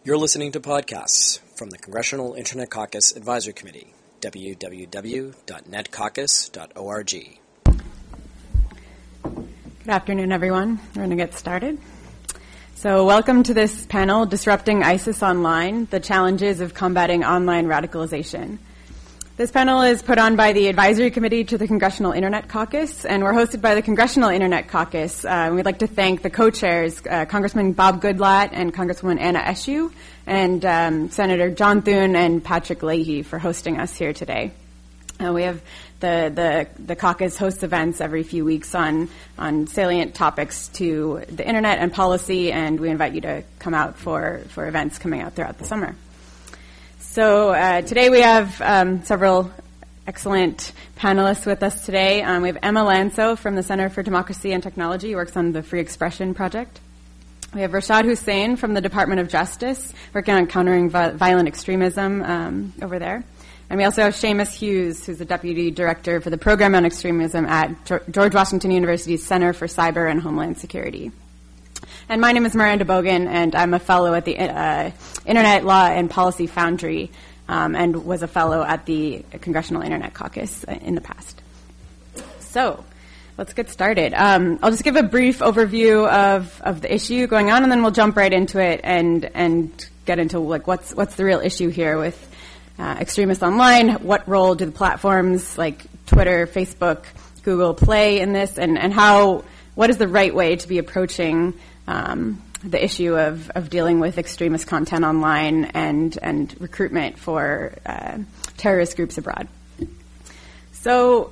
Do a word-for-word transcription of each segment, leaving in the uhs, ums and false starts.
You're listening to podcasts from the Congressional Internet Caucus Advisory Committee, w w w dot net caucus dot org. Good afternoon, everyone. We're going to get started. So welcome to this panel, Disrupting ISIS Online, the Challenges of Combating Online Radicalization. This panel is put on by the Advisory Committee to the Congressional Internet Caucus, and we're hosted by the Congressional Internet Caucus. Uh, and we'd like to thank the co-chairs, uh, Congressman Bob Goodlatte and Congresswoman Anna Eshoo, and um, Senator John Thune and Patrick Leahy for hosting us here today. Uh, we have the, the the caucus hosts events every few weeks on on salient topics to the internet and policy, and we invite you to come out for, for events coming out throughout the summer. So uh, today we have um, several excellent panelists with us today. Um, we have Emma Lanso from the Center for Democracy and Technology, who works on the Free Expression Project. We have Rashad Hussain from the Department of Justice, working on countering vi- violent extremism um, over there. And we also have Seamus Hughes, who's the Deputy Director for the Program on Extremism at George Washington University's Center for Cyber and Homeland Security. And my name is Miranda Bogan, and I'm a fellow at the uh, Internet Law and Policy Foundry, um, and was a fellow at the Congressional Internet Caucus in the past. So let's get started. Um, I'll just give a brief overview of, of the issue going on, and then we'll jump right into it and and get into like what's what's the real issue here with uh, extremists online. What role do the platforms like Twitter, Facebook, Google play in this, and, and how what is the right way to be approaching Um, the issue of, of dealing with extremist content online and, and recruitment for uh, terrorist groups abroad. So,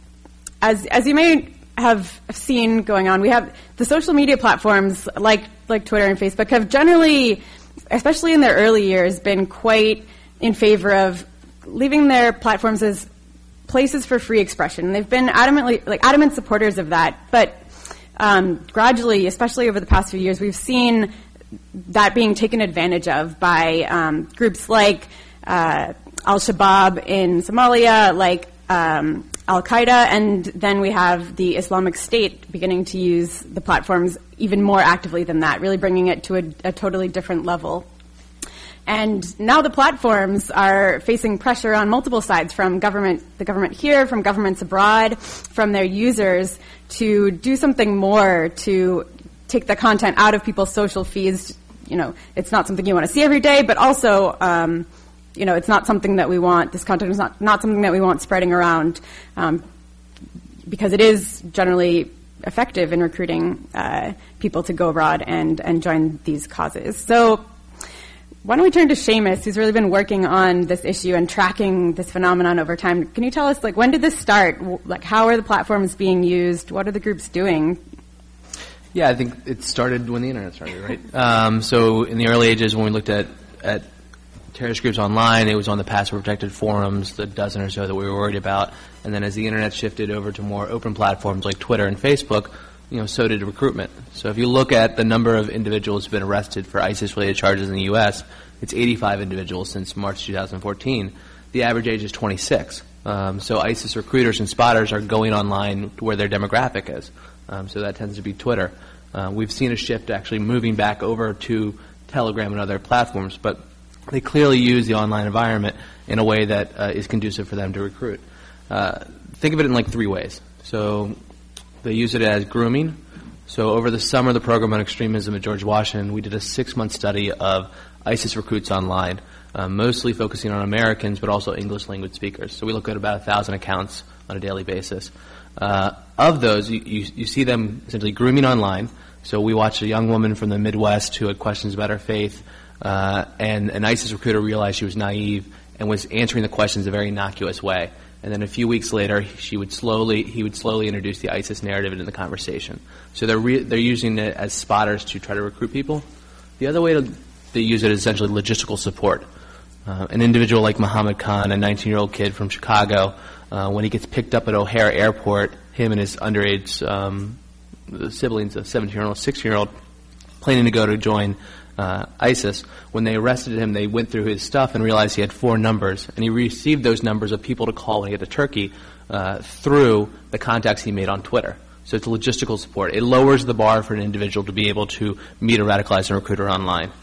as as you may have seen going on, we have the social media platforms like like Twitter and Facebook have generally, especially in their early years, been quite in favor of leaving their platforms as places for free expression. They've been adamantly like adamant supporters of that, but Um, gradually, especially over the past few years, we've seen that being taken advantage of by um, groups like uh, Al-Shabaab in Somalia, like um, Al-Qaeda, and then we have the Islamic State beginning to use the platforms even more actively than that, really bringing it to a, a totally different level. And now the platforms are facing pressure on multiple sides, from government, the government here, from governments abroad, from their users, to do something more to take the content out of people's social feeds. You know, it's not something you want to see every day, but also, um, you know, it's not something that we want. This content is not, not something that we want spreading around, um, because it is generally effective in recruiting uh, people to go abroad and, and join these causes. So why don't we turn to Seamus, who's really been working on this issue and tracking this phenomenon over time. Can you tell us, like, when did this start? Like, how are the platforms being used? What are the groups doing? Yeah, I think it started when the internet started, right? um, so in the early ages, when we looked at, at terrorist groups online, it was on the password-protected forums, the dozen or so that we were worried about. And then as the internet shifted over to more open platforms like Twitter and Facebook, you know, so did recruitment. So if you look at the number of individuals who have been arrested for ISIS-related charges in the U S, it's eighty-five individuals since March two thousand fourteen. The average age is twenty-six. Um, so ISIS recruiters and spotters are going online where their demographic is. Um, so that tends to be Twitter. Uh, we've seen a shift actually moving back over to Telegram and other platforms, but they clearly use the online environment in a way that uh, is conducive for them to recruit. Uh, think of it in like three ways. So they use it as grooming. So over the summer, the Program on Extremism at George Washington, we did a six-month study of ISIS recruits online, uh, mostly focusing on Americans, but also English-language speakers. So we look at about one thousand accounts on a daily basis. Uh, of those, you, you, you see them essentially grooming online. So we watched a young woman from the Midwest who had questions about her faith, uh, and an ISIS recruiter realized she was naive and was answering the questions in a very innocuous way. And then a few weeks later, she would slowly, he would slowly introduce the ISIS narrative into the conversation. So they're re- they're using it as spotters to try to recruit people. The other way to they use it is essentially logistical support. Uh, an individual like Muhammad Khan, a nineteen-year-old kid from Chicago, uh, when he gets picked up at O'Hare Airport, him and his underage um, siblings, a seventeen-year-old, sixteen-year-old, planning to go to join uh, ISIS. When they arrested him, they went through his stuff and realized he had four numbers, and he received those numbers of people to call when he got to Turkey uh, through the contacts he made on Twitter. So it's logistical support. It lowers the bar for an individual to be able to meet a radicalized recruiter online.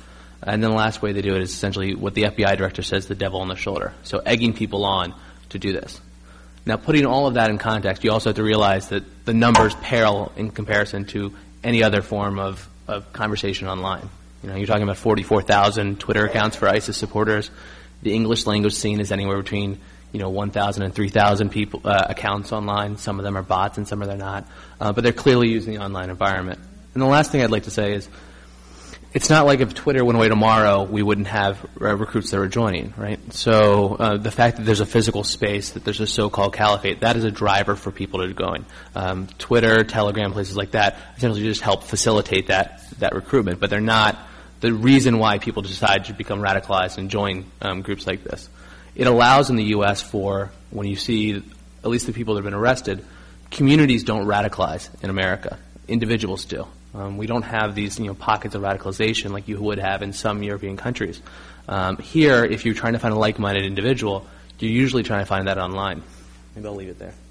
And then the last way they do it is essentially what the F B I director says, the devil on the shoulder. So egging people on to do this. Now, putting all of that in context, you also have to realize that the numbers pale in comparison to any other form of, of conversation online. You know, you're talking about forty-four thousand Twitter accounts for ISIS supporters. The English language scene is anywhere between, you know, one thousand and three thousand people, uh, accounts online. Some of them are bots and some of them are not. Uh, but they're clearly using the online environment. And the last thing I'd like to say is, it's not like if Twitter went away tomorrow, we wouldn't have uh, recruits that are joining, right? So uh, the fact that there's a physical space, that there's a so-called caliphate, that is a driver for people to go in. Um, Twitter, Telegram, places like that essentially just help facilitate that that recruitment, but they're not the reason why people decide to become radicalized and join um, groups like this. It allows in the U S for, when you see at least the people that have been arrested, communities don't radicalize in America. Individuals do. Um, we don't have these, you know, pockets of radicalization like you would have in some European countries. Um, here, if you're trying to find a like-minded individual, you're usually trying to find that online. Maybe I'll leave it there.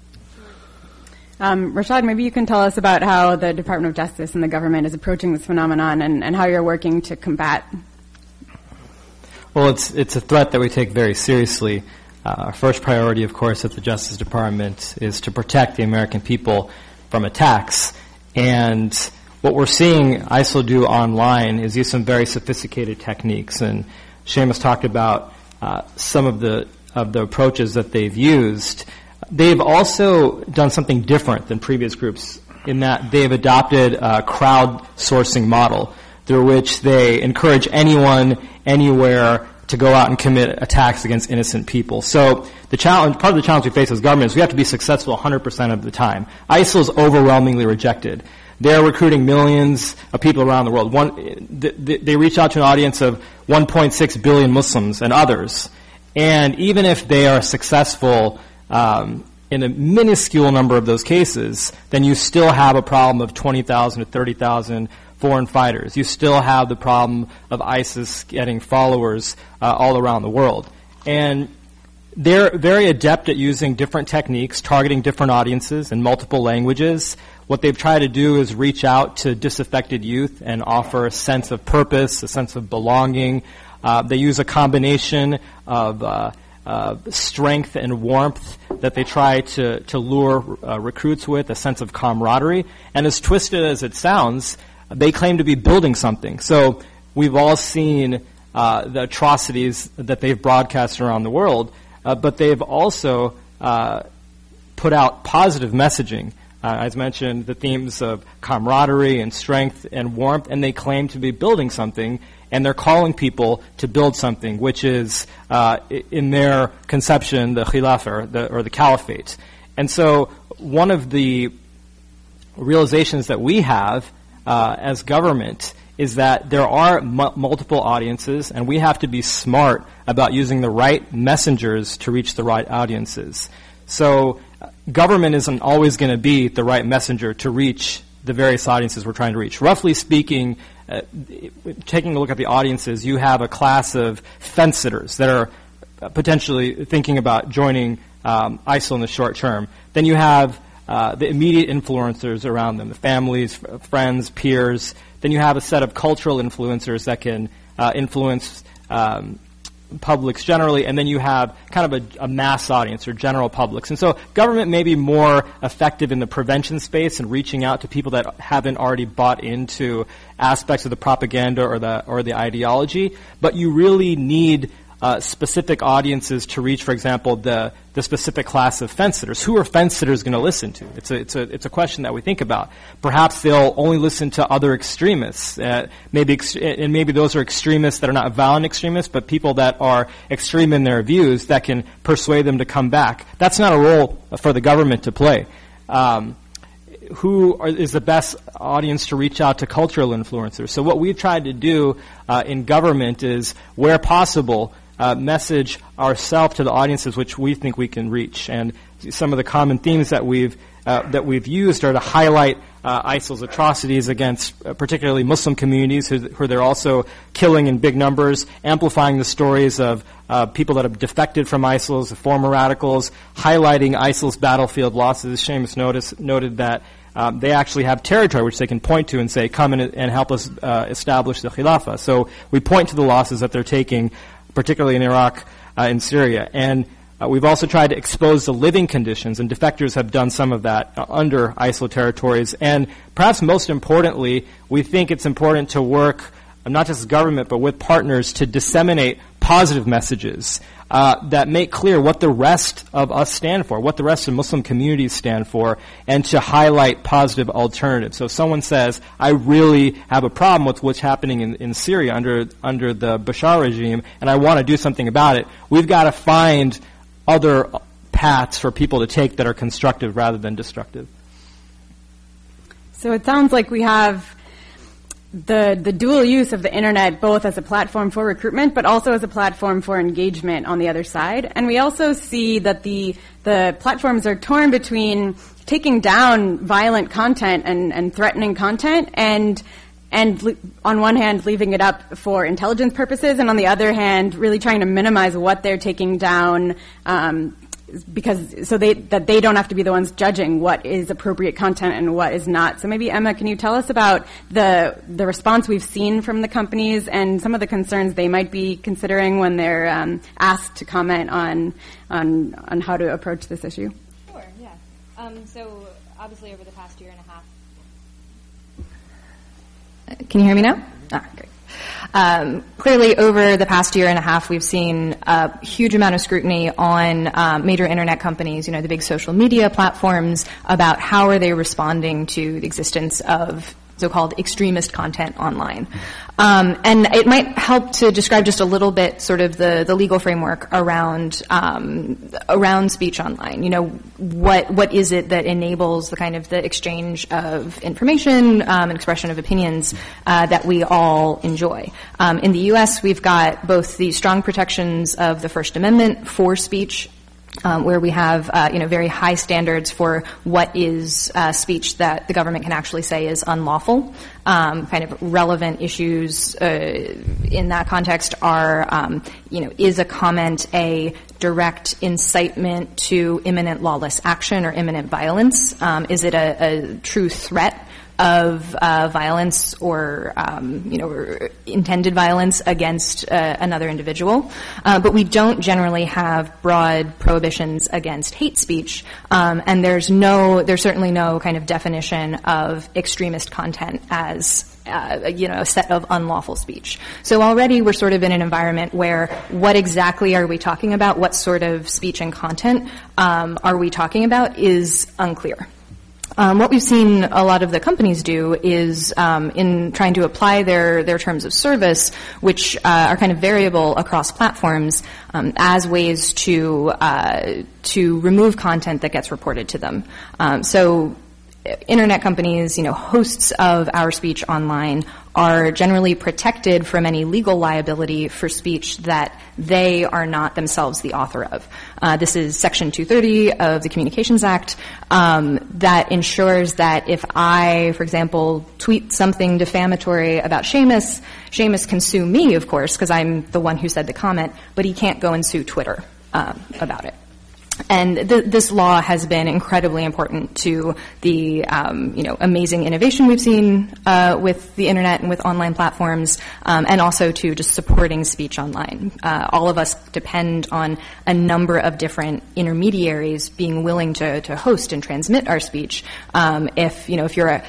Um, Rashad, maybe you can tell us about how the Department of Justice and the government is approaching this phenomenon and, and how you're working to combat. Well, it's it's a threat that we take very seriously. Uh, our first priority, of course, at the Justice Department is to protect the American people from attacks. And what we're seeing ISIL do online is use some very sophisticated techniques. And Seamus talked about uh, some of the of the approaches that they've used. They've also done something different than previous groups in that they've adopted a crowdsourcing model through which they encourage anyone, anywhere, to go out and commit attacks against innocent people. So the challenge, part of the challenge we face as government is we have to be successful one hundred percent of the time. ISIL is overwhelmingly rejected. They're recruiting millions of people around the world. One, they, they reach out to an audience of one point six billion Muslims and others. And even if they are successful um, in a minuscule number of those cases, then you still have a problem of twenty thousand to thirty thousand foreign fighters. You still have the problem of ISIS getting followers uh, all around the world. And they're very adept at using different techniques, targeting different audiences in multiple languages. What they've tried to do is reach out to disaffected youth and offer a sense of purpose, a sense of belonging. Uh, they use a combination of uh, uh, strength and warmth that they try to, to lure uh, recruits with, a sense of camaraderie. And as twisted as it sounds, they claim to be building something. So we've all seen uh, the atrocities that they've broadcast around the world, uh, but they've also uh, put out positive messaging. Uh, as mentioned, the themes of camaraderie and strength and warmth, and they claim to be building something, and they're calling people to build something, which is, uh, in their conception, the khilafah, or the, or the caliphate. And so one of the realizations that we have uh, as government is that there are m- multiple audiences, and we have to be smart about using the right messengers to reach the right audiences. So uh, government isn't always going to be the right messenger to reach the various audiences we're trying to reach. Roughly speaking, uh, taking a look at the audiences, you have a class of fence-sitters that are uh, potentially thinking about joining um, ISIL in the short term. Then you have uh, the immediate influencers around them, the families, f- friends, peers. Then you have a set of cultural influencers that can uh, influence um, publics generally, and then you have kind of a, a mass audience or general publics. And so government may be more effective in the prevention space and reaching out to people that haven't already bought into aspects of the propaganda or the or the ideology, but you really need uh, specific audiences to reach, for example, the the specific class of fence sitters. Who are fence sitters going to listen to? It's a it's a it's a question that we think about. Perhaps they'll only listen to other extremists. Uh, maybe ex- and maybe those are extremists that are not violent extremists, but people that are extreme in their views that can persuade them to come back. That's not a role for the government to play. Um, who are, is the best audience to reach out to cultural influencers? So what we've tried to do uh, in government is, where possible, Uh, message ourselves to the audiences which we think we can reach. And some of the common themes that we've uh, that we've used are to highlight uh, ISIL's atrocities against uh, particularly Muslim communities who, who they're also killing in big numbers, amplifying the stories of uh, people that have defected from ISIL, the former radicals, highlighting ISIL's battlefield losses. Seamus noticed, noted that um, they actually have territory which they can point to and say, come in and help us uh, establish the Khilafah. So we point to the losses that they're taking, particularly in Iraq uh, and Syria. And uh, we've also tried to expose the living conditions, and defectors have done some of that uh, under I S I L territories. And perhaps most importantly, we think it's important to work not just as government, but with partners to disseminate positive messages uh, that make clear what the rest of us stand for, what the rest of Muslim communities stand for, and to highlight positive alternatives. So if someone says, I really have a problem with what's happening in, in Syria under under the Bashar regime, and I want to do something about it, we've got to find other paths for people to take that are constructive rather than destructive. So it sounds like we have the the dual use of the internet both as a platform for recruitment but also as a platform for engagement on the other side. And we also see that the the platforms are torn between taking down violent content and, and threatening content and and le- on one hand leaving it up for intelligence purposes, and on the other hand really trying to minimize what they're taking down um, because so they that they don't have to be the ones judging what is appropriate content and what is not. So maybe, Emma, can you tell us about the the response we've seen from the companies and some of the concerns they might be considering when they're um, asked to comment on on on how to approach this issue? Sure, yeah. Um, so obviously over the past year and a half. Can you hear me now? Ah, great. Um, clearly, over the past year and a half, we've seen a huge amount of scrutiny on um, major internet companies, you know, the big social media platforms, about how are they responding to the existence of so-called extremist content online. Um, and it might help to describe just a little bit sort of the, the legal framework around um, around speech online. You know, what what is it that enables the kind of the exchange of information um, and expression of opinions uh, that we all enjoy? Um, in the U S, we've got both the strong protections of the First Amendment for speech, Um, where we have, uh, you know, very high standards for what is uh, speech that the government can actually say is unlawful. Um, kind of relevant issues uh, in that context are, um, you know, is a comment a direct incitement to imminent lawless action or imminent violence? Um, is it a, a true threat of uh, violence or, um, you know, or intended violence against uh, another individual? Uh, but we don't generally have broad prohibitions against hate speech, um, and there's no, there's certainly no kind of definition of extremist content as Uh, you know, a set of unlawful speech. So already we're sort of in an environment where what exactly are we talking about, what sort of speech and content um, are we talking about is unclear. Um, what we've seen a lot of the companies do is um, in trying to apply their, their terms of service, which uh, are kind of variable across platforms, um, as ways to uh, to remove content that gets reported to them. Um, so internet companies, you know, hosts of our speech online are generally protected from any legal liability for speech that they are not themselves the author of. Uh, this is Section two thirty of the Communications Act um, that ensures that if I, for example, tweet something defamatory about Seamus, Seamus can sue me, of course, because I'm the one who said the comment, but he can't go and sue Twitter um, about it. And th- this law has been incredibly important to the, um, you know, amazing innovation we've seen uh, with the internet and with online platforms, um, and also to just supporting speech online. Uh, all of us depend on a number of different intermediaries being willing to, to host and transmit our speech. Um, if, you know, if you're a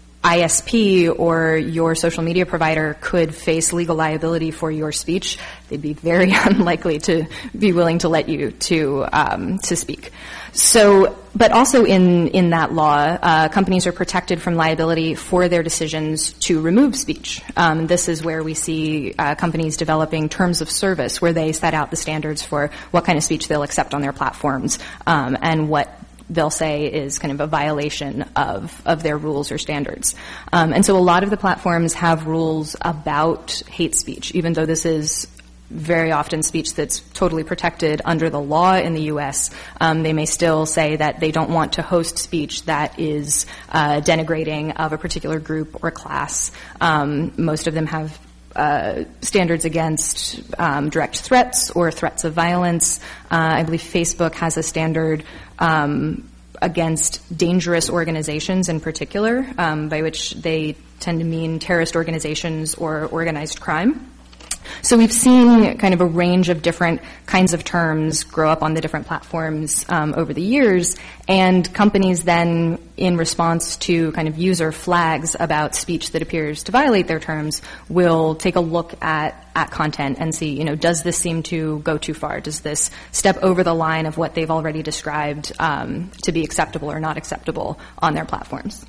I S P or your social media provider could face legal liability for your speech, they'd be very unlikely to be willing to let you to um, to speak. So, but also in in that law, uh, companies are protected from liability for their decisions to remove speech. Um, this is where we see uh, companies developing terms of service, where they set out the standards for what kind of speech they'll accept on their platforms um, and what they'll say is kind of a violation of, of their rules or standards. Um, and so a lot of the platforms have rules about hate speech, even though this is very often speech that's totally protected under the law in the U S. Um, they may still say that they don't want to host speech that is uh, denigrating of a particular group or class. Um, most of them have Uh, standards against um, direct threats or threats of violence. Uh, I believe Facebook has a standard um, against dangerous organizations in particular, um, by which they tend to mean terrorist organizations or organized crime. So we've seen kind of a range of different kinds of terms grow up on the different platforms um, over the years, and companies then, in response to kind of user flags about speech that appears to violate their terms, will take a look at, at content and see, you know, does this seem to go too far? Does this step over the line of what they've already described um, to be acceptable or not acceptable on their platforms?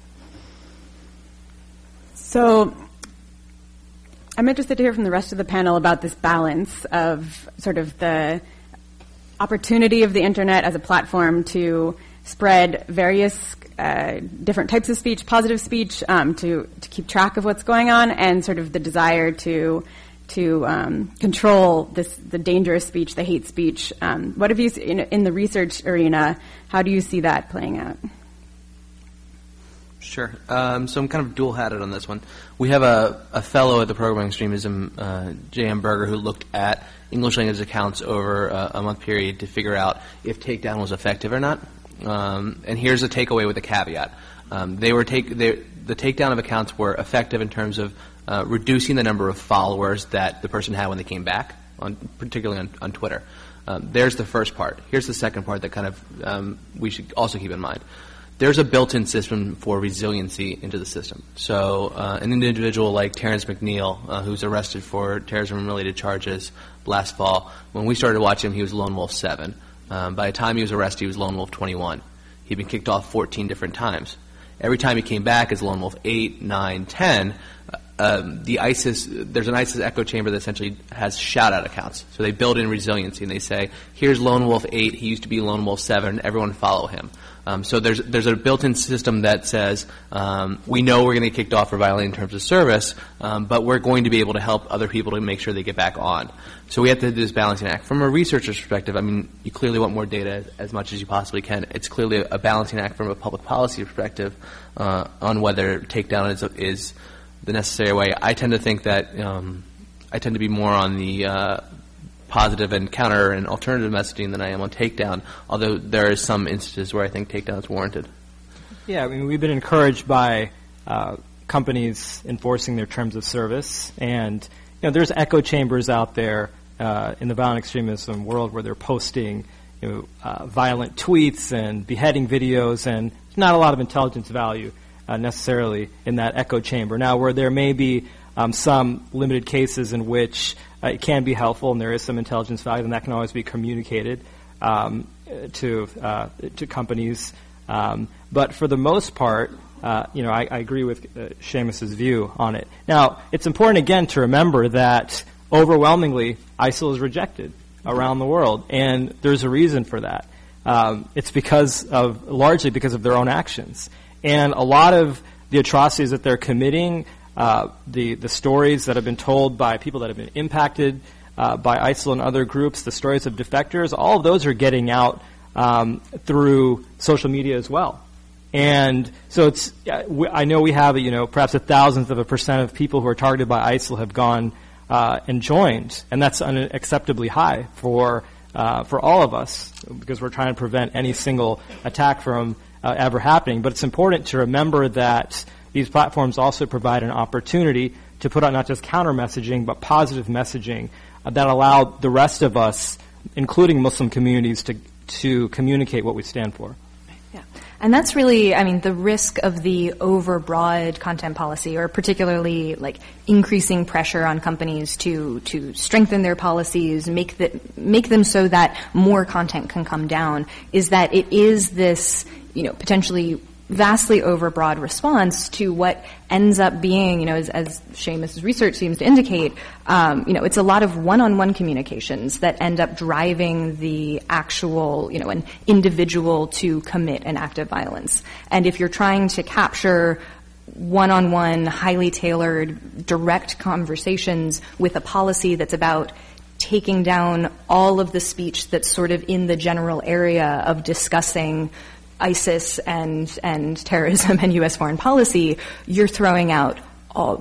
So I'm interested to hear from the rest of the panel about this balance of sort of the opportunity of the internet as a platform to spread various uh, different types of speech, positive speech, um, to, to keep track of what's going on, and sort of the desire to to um, control this the dangerous speech, the hate speech. Um, what have you in, in the research arena? How do you see that playing out? Sure. Um, so I'm kind of dual-hatted on this one. We have a, a fellow at the Program Extremism, uh, J M Berger, who looked at English language accounts over uh, a month period to figure out if takedown was effective or not. Um, and here's a takeaway with a caveat. Um, they were take they, the takedown of accounts were effective in terms of uh, reducing the number of followers that the person had when they came back, on, particularly on, on Twitter. Um, there's the first part. Here's the second part that kind of um, we should also keep in mind. There's a built-in system for resiliency into the system. So uh, an individual like Terrence McNeil, uh, who's arrested for terrorism-related charges last fall, when we started watching him, he was Lone Wolf seven. Um, by the time he was arrested, he was Lone Wolf twenty-one. He'd been kicked off fourteen different times. Every time he came back as Lone Wolf eight, nine, ten, uh, um, the ISIS, there's an ISIS echo chamber that essentially has shout-out accounts. So they build in resiliency, and they say, here's Lone Wolf eight, he used to be Lone Wolf seven, everyone follow him. Um, so there's there's a built-in system that says um, we know we're going to get kicked off for violating terms of service, um, but we're going to be able to help other people to make sure they get back on. So we have to do this balancing act. From a researcher's perspective, I mean, you clearly want more data as much as you possibly can. It's clearly a, a balancing act from a public policy perspective uh, on whether takedown is, is the necessary way. I tend to think that um, I tend to be more on the uh, positive and counter and alternative messaging than I am on takedown, although there is some instances where I think takedown is warranted. Yeah, I mean, we've been encouraged by uh, companies enforcing their terms of service, and you know, there's echo chambers out there uh, in the violent extremism world where they're posting you know, uh, violent tweets and beheading videos, and there's not a lot of intelligence value uh, necessarily in that echo chamber. Now, where there may be um, some limited cases in which uh, it can be helpful and there is some intelligence value, and that can always be communicated um, to uh, to companies. Um, but for the most part, uh, you know, I, I agree with uh, Seamus's view on it. Now, it's important again to remember that overwhelmingly I S I L is rejected around the world, and there's a reason for that. Um, it's because of largely because of their own actions, and a lot of the atrocities that they're committing, uh, the the stories that have been told by people that have been impacted uh, by I S I L and other groups, the stories of defectors, all of those are getting out um, through social media as well. And so it's I know we have you know perhaps a thousandth of a percent of people who are targeted by I S I L have gone Uh, and joined, and that's unacceptably high for uh, for all of us because we're trying to prevent any single attack from uh, ever happening. But it's important to remember that these platforms also provide an opportunity to put out not just counter messaging but positive messaging uh, that allow the rest of us, including Muslim communities, to to communicate what we stand for. Yeah. And that's really, I mean, the risk of the overbroad content policy, or particularly like increasing pressure on companies to to strengthen their policies, make the, make them so that more content can come down, is that it is this, you know, potentially vastly overbroad response to what ends up being, you know, as, as Seamus's research seems to indicate, um, you know, it's a lot of one-on-one communications that end up driving the actual, you know, an individual to commit an act of violence. And if you're trying to capture one-on-one, highly tailored, direct conversations with a policy that's about taking down all of the speech that's sort of in the general area of discussing ISIS and and terrorism and U S foreign policy, you're throwing out a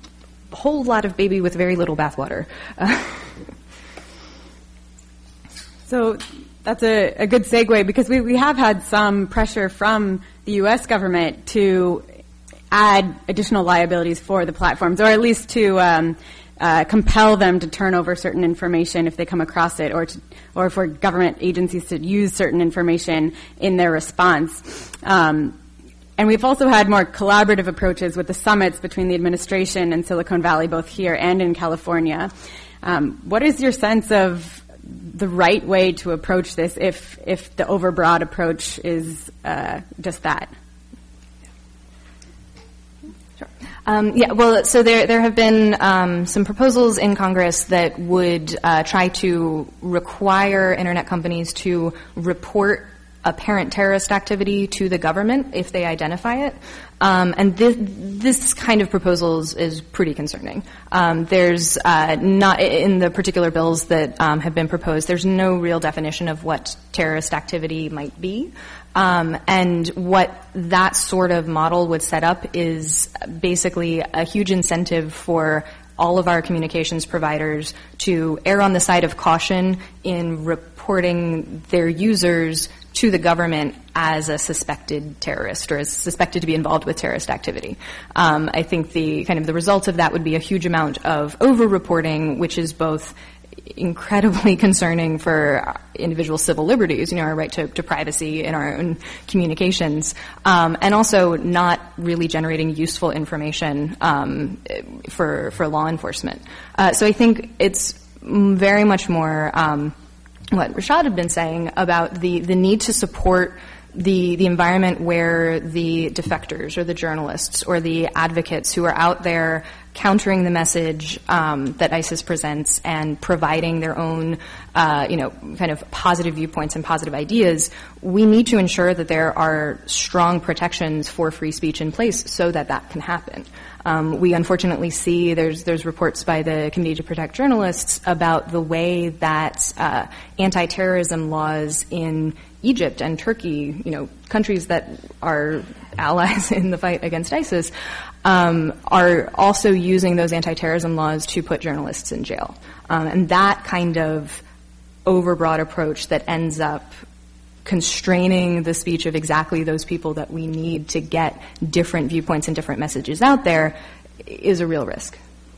whole lot of baby with very little bathwater. Uh. So that's a, a good segue, because we, we have had some pressure from the U S government to add additional liabilities for the platforms, or at least to um, uh, compel them to turn over certain information if they come across it, or to, or for government agencies to use certain information in their response. Um, and we've also had more collaborative approaches with the summits between the administration and Silicon Valley, both here and in California. Um, what is your sense of the right way to approach this if if the overbroad approach is uh, just that? Sure. Um, yeah, well, so there there have been um, some proposals in Congress that would uh, try to require internet companies to report apparent terrorist activity to the government if they identify it. Um, and this, this kind of proposals is pretty concerning. Um, there's uh, not, in the particular bills that um, have been proposed, there's no real definition of what terrorist activity might be. Um, and what that sort of model would set up is basically a huge incentive for all of our communications providers to err on the side of caution in reporting their users to the government as a suspected terrorist or as suspected to be involved with terrorist activity. Um, I think the kind of the result of that would be a huge amount of over-reporting, which is both incredibly concerning for individual civil liberties, you know, our right to, to privacy in our own communications, um, and also not really generating useful information um, for for law enforcement. Uh, so I think it's very much more um, what Rashad had been saying about the, the need to support the the environment where the defectors or the journalists or the advocates who are out there countering the message um, that ISIS presents and providing their own, uh, you know, kind of positive viewpoints and positive ideas, we need to ensure that there are strong protections for free speech in place so that that can happen. Um, we unfortunately see there's there's reports by the Committee to Protect Journalists about the way that uh, anti-terrorism laws in Egypt and Turkey, you know, countries that are allies in the fight against ISIS, um, are also using those anti-terrorism laws to put journalists in jail. Um, and that kind of overbroad approach that ends up constraining the speech of exactly those people that we need to get different viewpoints and different messages out there is a real risk.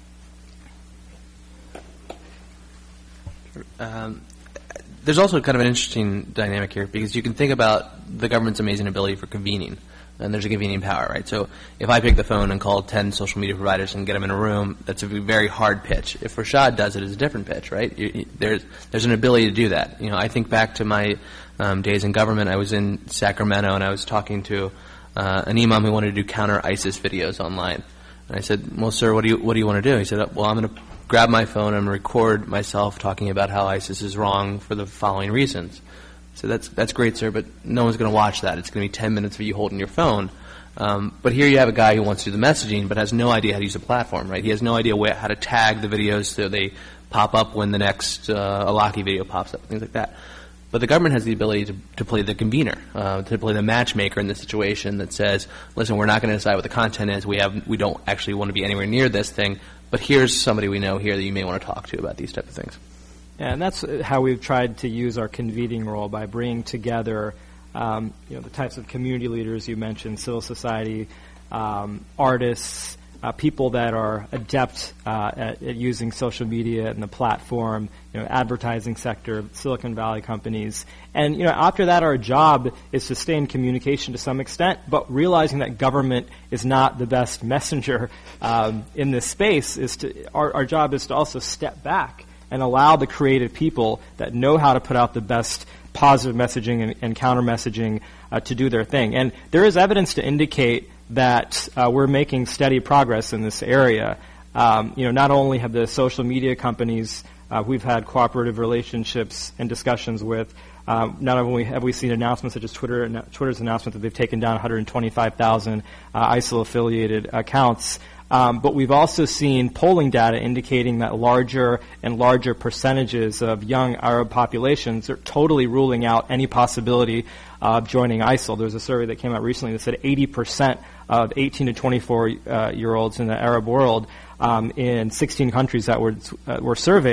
Um, there's also kind of an interesting dynamic here, because you can think about the government's amazing ability for convening, and there's a convening power, right? So if I pick the phone and call ten social media providers and get them in a room, that's a very hard pitch. If Rashad does it, it's a different pitch, right? You, you, there's there's an ability to do that. You know, I think back to my um, days in government. I was in Sacramento and I was talking to uh, an imam who wanted to do counter ISIS videos online. And I said, "Well, sir, what do you what do you want to do?" He said, "Well, I'm going to grab my phone and record myself talking about how ISIS is wrong for the following reasons." So that's that's great, sir, but no one's going to watch that. It's going to be ten minutes of you holding your phone. Um, but here you have a guy who wants to do the messaging but has no idea how to use a platform, right? He has no idea where, how to tag the videos so they pop up when the next uh, Alaki video pops up, things like that. But the government has the ability to, to play the convener, uh, to play the matchmaker in the situation that says, listen, we're not going to decide what the content is. We have we don't actually want to be anywhere near this thing, but here's somebody we know here that you may want to talk to about these type of things. Yeah, and that's how we've tried to use our convening role, by bringing together um, you know, the types of community leaders you mentioned, civil society, um, artists, uh, people that are adept uh, at, at using social media and the platform, you know, advertising sector, Silicon Valley companies. And, you know, after that, our job is to stay in communication to some extent, but realizing that government is not the best messenger um, in this space, is to our, our job is to also step back and allow the creative people that know how to put out the best positive messaging and, and counter messaging uh, to do their thing. And there is evidence to indicate that uh, we're making steady progress in this area. Um, you know, not only have the social media companies uh, we've had cooperative relationships and discussions with, um, not only have we seen announcements such as Twitter, Twitter's announcement that they've taken down one hundred twenty-five thousand uh, ISIL-affiliated accounts, Um, but we've also seen polling data indicating that larger and larger percentages of young Arab populations are totally ruling out any possibility of joining ISIL. There was a survey that came out recently that said eighty percent of eighteen to twenty-four uh, year olds in the Arab world um, in sixteen countries that were uh, were surveyed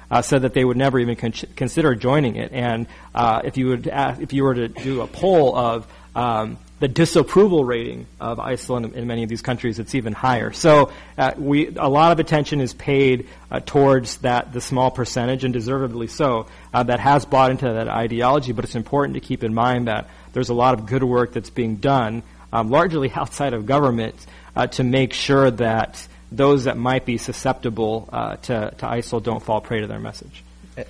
uh, said that they would never even con- consider joining it. And uh, if you would, ask, if you were to do a poll of um, the disapproval rating of ISIL in, in many of these countries, it's even higher. So uh, we a lot of attention is paid uh, towards that the small percentage, and deservedly so, uh, that has bought into that ideology. But it's important to keep in mind that there's a lot of good work that's being done, um, largely outside of government, uh, to make sure that those that might be susceptible uh, to, to ISIL don't fall prey to their message.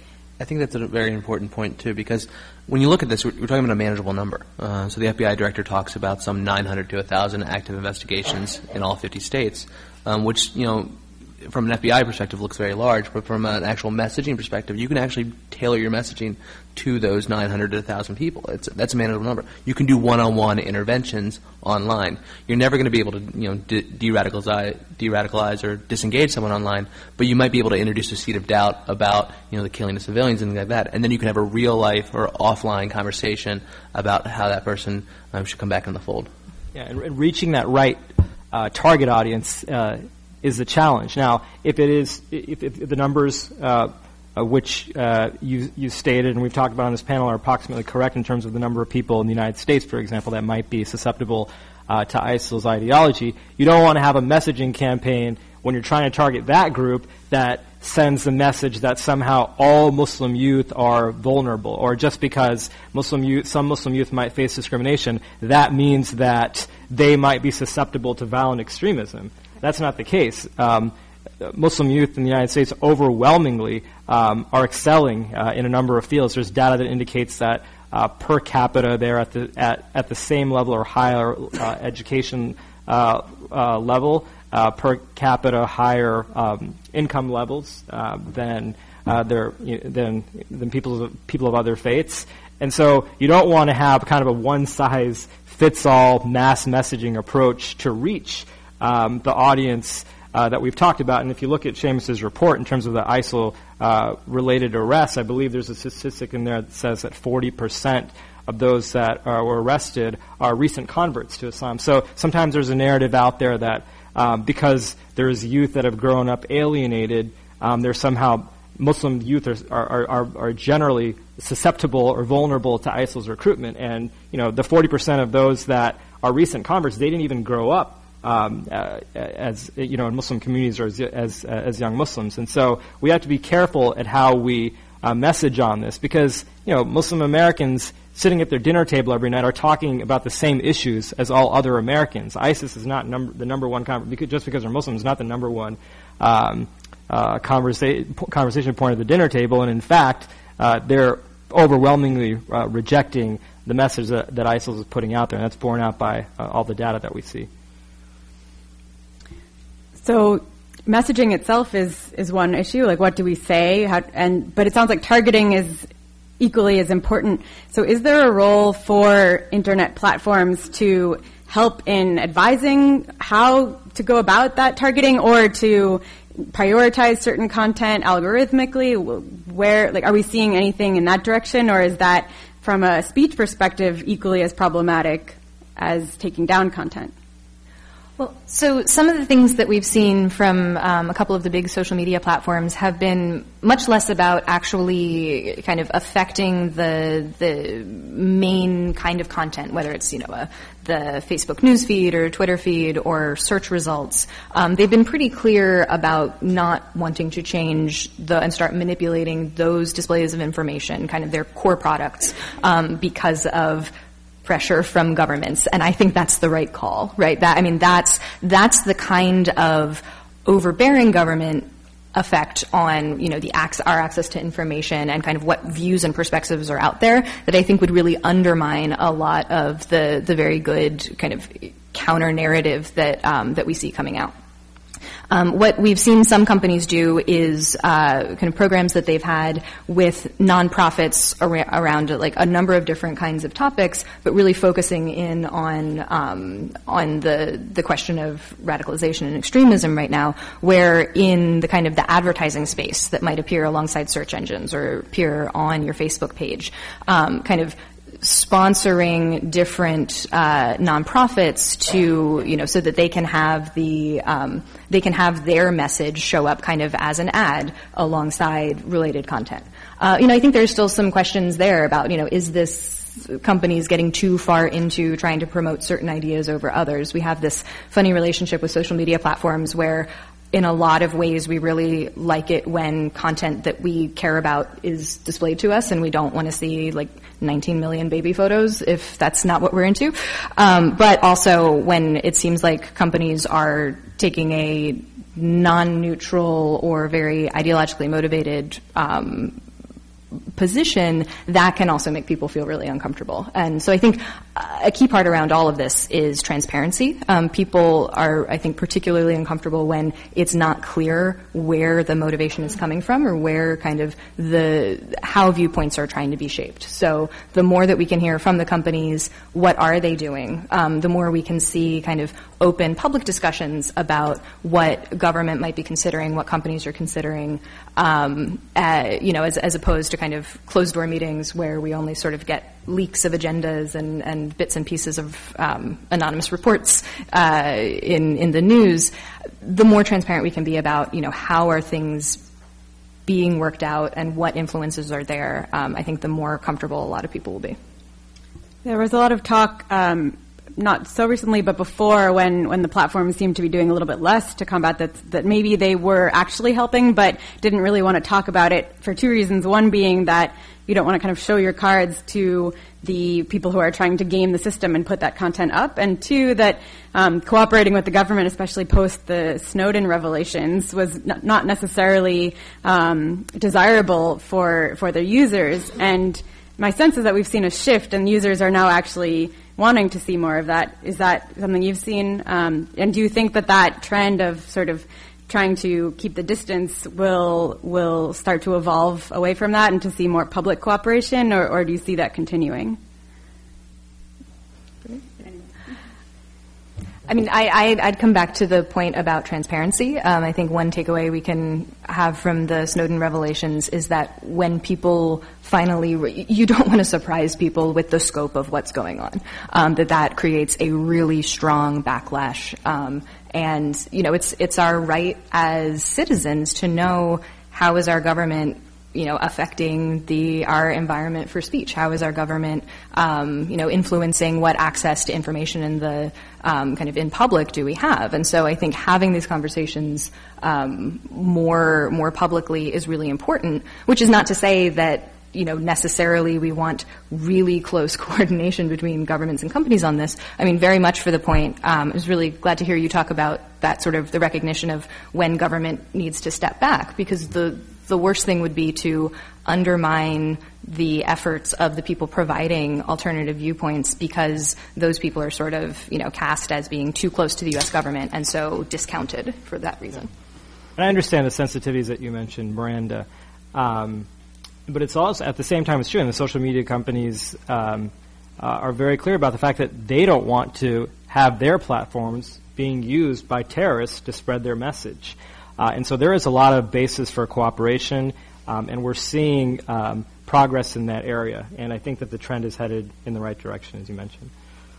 I think that's a very important point, too, because when you look at this, we're, we're talking about a manageable number. Uh, so the F B I director talks about some nine hundred to one thousand active investigations in all fifty states, um, which, you know, from an F B I perspective looks very large, but from an actual messaging perspective, you can actually tailor your messaging to those nine hundred to one thousand people. It's, that's a manageable number. You can do one-on-one interventions online. You're never going to be able to, you know, de- de-radicalize, de-radicalize or disengage someone online, but you might be able to introduce a seed of doubt about, you know, the killing of civilians and things like that. And then you can have a real-life or offline conversation about how that person um, should come back in the fold. Yeah, and, and reaching that right uh, target audience uh, is the challenge. Now, if it is, if, if the numbers uh, uh, which uh, you, you stated and we've talked about on this panel are approximately correct in terms of the number of people in the United States, for example, that might be susceptible uh, to ISIL's ideology, you don't want to have a messaging campaign when you're trying to target that group that sends the message that somehow all Muslim youth are vulnerable, or just because Muslim youth, some Muslim youth might face discrimination, that means that they might be susceptible to violent extremism. That's not the case. Um, Muslim youth in the United States overwhelmingly um, are excelling uh, in a number of fields. There's data that indicates that uh, per capita they're at the at, at the same level or higher uh, education uh, uh, level, uh, per capita higher um, income levels uh, than uh, their you know, than than people of, people of other faiths. And so you don't want to have kind of a one-size-fits-all mass messaging approach to reach Um, the audience uh, that we've talked about. And if you look at Seamus's report in terms of the ISIL-related uh, arrests, I believe there's a statistic in there that says that forty percent of those that uh, were arrested are recent converts to Islam. So sometimes there's a narrative out there that um, because there's youth that have grown up alienated, um, they're somehow Muslim youth are, are, are, are generally susceptible or vulnerable to ISIL's recruitment. And, you know, the forty percent of those that are recent converts, they didn't even grow up Um, uh, as you know, in Muslim communities or as as, uh, as young Muslims, and so we have to be careful at how we uh, message on this, because you know Muslim Americans sitting at their dinner table every night are talking about the same issues as all other Americans. ISIS is not number, the number one con- because, just because they're Muslims, is not the number one um, uh, conversa- conversation point at the dinner table, and in fact, uh, they're overwhelmingly uh, rejecting the message that, that ISIL is putting out there, and that's borne out by uh, all the data that we see. So messaging itself is, is one issue. Like, what do we say? How, and but it sounds like targeting is equally as important. So is there a role for internet platforms to help in advising how to go about that targeting, or to prioritize certain content algorithmically? Where, like, are we seeing anything in that direction, or is that, from a speech perspective, equally as problematic as taking down content? Well, so some of the things that we've seen from um, a couple of the big social media platforms have been much less about actually kind of affecting the the main kind of content, whether it's, you know, a, the Facebook news feed or Twitter feed or search results. Um, they've been pretty clear about not wanting to change the and start manipulating those displays of information, kind of their core products, um, because of pressure from governments, and I think that's the right call, right? That I mean, that's that's the kind of overbearing government effect on, you know, the ac- our access to information and kind of what views and perspectives are out there that I think would really undermine a lot of the the very good kind of counter narrative that um, that we see coming out. Um, what we've seen some companies do is uh, kind of programs that they've had with nonprofits ar- around like a number of different kinds of topics, but really focusing in on um, on the the question of radicalization and extremism right now, where in the kind of the advertising space that might appear alongside search engines or appear on your Facebook page, um, kind of sponsoring different uh, nonprofits to, you know, so that they can have the um, they can have their message show up kind of as an ad alongside related content. Uh, you know, I think there's still some questions there about, you know, is this companies getting too far into trying to promote certain ideas over others? We have this funny relationship with social media platforms where in a lot of ways we really like it when content that we care about is displayed to us, and we don't want to see like nineteen million baby photos if that's not what we're into. Um, but also when it seems like companies are taking a non-neutral or very ideologically motivated um, position, that can also make people feel really uncomfortable. And so I think a key part around all of this is transparency. Um, people are, I think, particularly uncomfortable when it's not clear where the motivation is coming from or where kind of the, how viewpoints are trying to be shaped. So the more that we can hear from the companies, what are they doing, um, the more we can see kind of open public discussions about what government might be considering, what companies are considering, um, uh, you know, as, as opposed to kind of closed-door meetings where we only sort of get leaks of agendas and, and bits and pieces of um, anonymous reports uh, in in the news. The more transparent we can be about, you know, how are things being worked out and what influences are there, um, I think the more comfortable a lot of people will be. There was a lot of talk, um, not so recently, but before, when, when the platforms seemed to be doing a little bit less to combat that, that maybe they were actually helping, but didn't really want to talk about it for two reasons. One being that you don't want to kind of show your cards to the people who are trying to game the system and put that content up. And two, that um, cooperating with the government, especially post the Snowden revelations, was n- not necessarily um, desirable for, for their users. And my sense is that we've seen a shift, and users are now actually wanting to see more of that. Is that something you've seen? Um, and do you think that that trend of sort of trying to keep the distance will will start to evolve away from that and to see more public cooperation, or, or do you see that continuing? I mean, I, I'd, I'd come back to the point about transparency. Um, I think one takeaway we can have from the Snowden revelations is that when people finally, re- you don't want to surprise people with the scope of what's going on, um, that that creates a really strong backlash. Um, and, you know, it's it's our right as citizens to know how is our government, you know, affecting the our environment for speech? How is our government, um, you know, influencing what access to information in the um, kind of in public do we have? And so I think having these conversations um, more more publicly is really important. Which is not to say that, you know, necessarily we want really close coordination between governments and companies on this. I mean, very much for the point. Um, I was really glad to hear you talk about that sort of the recognition of when government needs to step back, because the the worst thing would be to undermine the efforts of the people providing alternative viewpoints because those people are sort of, you know, cast as being too close to the U S government and so discounted for that reason. And I understand the sensitivities that you mentioned, Miranda. Um, but it's also, at the same time, it's true, and the social media companies um, uh, are very clear about the fact that they don't want to have their platforms being used by terrorists to spread their message. Uh, and so there is a lot of basis for cooperation, um, and we're seeing um, progress in that area. And I think that the trend is headed in the right direction, as you mentioned.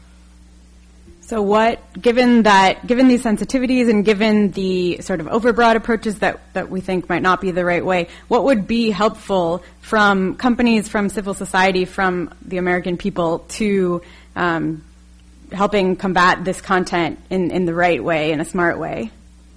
So what, given that, given these sensitivities and given the sort of overbroad approaches that, that we think might not be the right way, what would be helpful from companies, from civil society, from the American people to um, helping combat this content in, in the right way, in a smart way?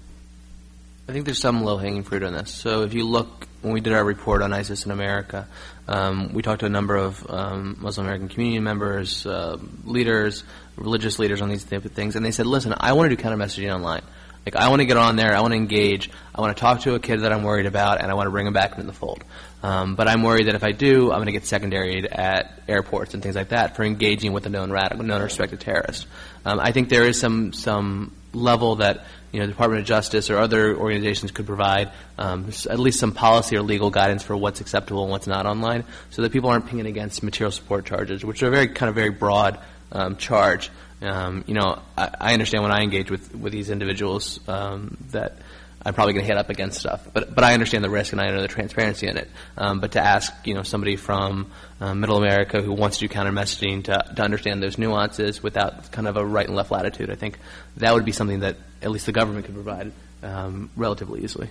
I think there's some low-hanging fruit on this. So if you look, when we did our report on ISIS in America, um, we talked to a number of um, Muslim American community members, uh, leaders, religious leaders on these type of things, and they said, listen, I want to do counter-messaging online. Like, I want to get on there, I want to engage, I want to talk to a kid that I'm worried about, and I want to bring him back into the fold. Um, but I'm worried that if I do, I'm going to get secondaried at airports and things like that for engaging with a known radical, known or suspected terrorist. Um, I think there is some some level that, you know, the Department of Justice or other organizations could provide um, at least some policy or legal guidance for what's acceptable and what's not online, so that people aren't pinging against material support charges, which are a very kind of very broad um, charge. Um, you know, I, I understand when I engage with, with these individuals um, that I'm probably going to hit up against stuff. But but I understand the risk and I know the transparency in it. Um, but to ask, you know, somebody from uh, Middle America who wants to do counter messaging to, to understand those nuances without kind of a right and left latitude, I think that would be something that at least the government could provide um, relatively easily.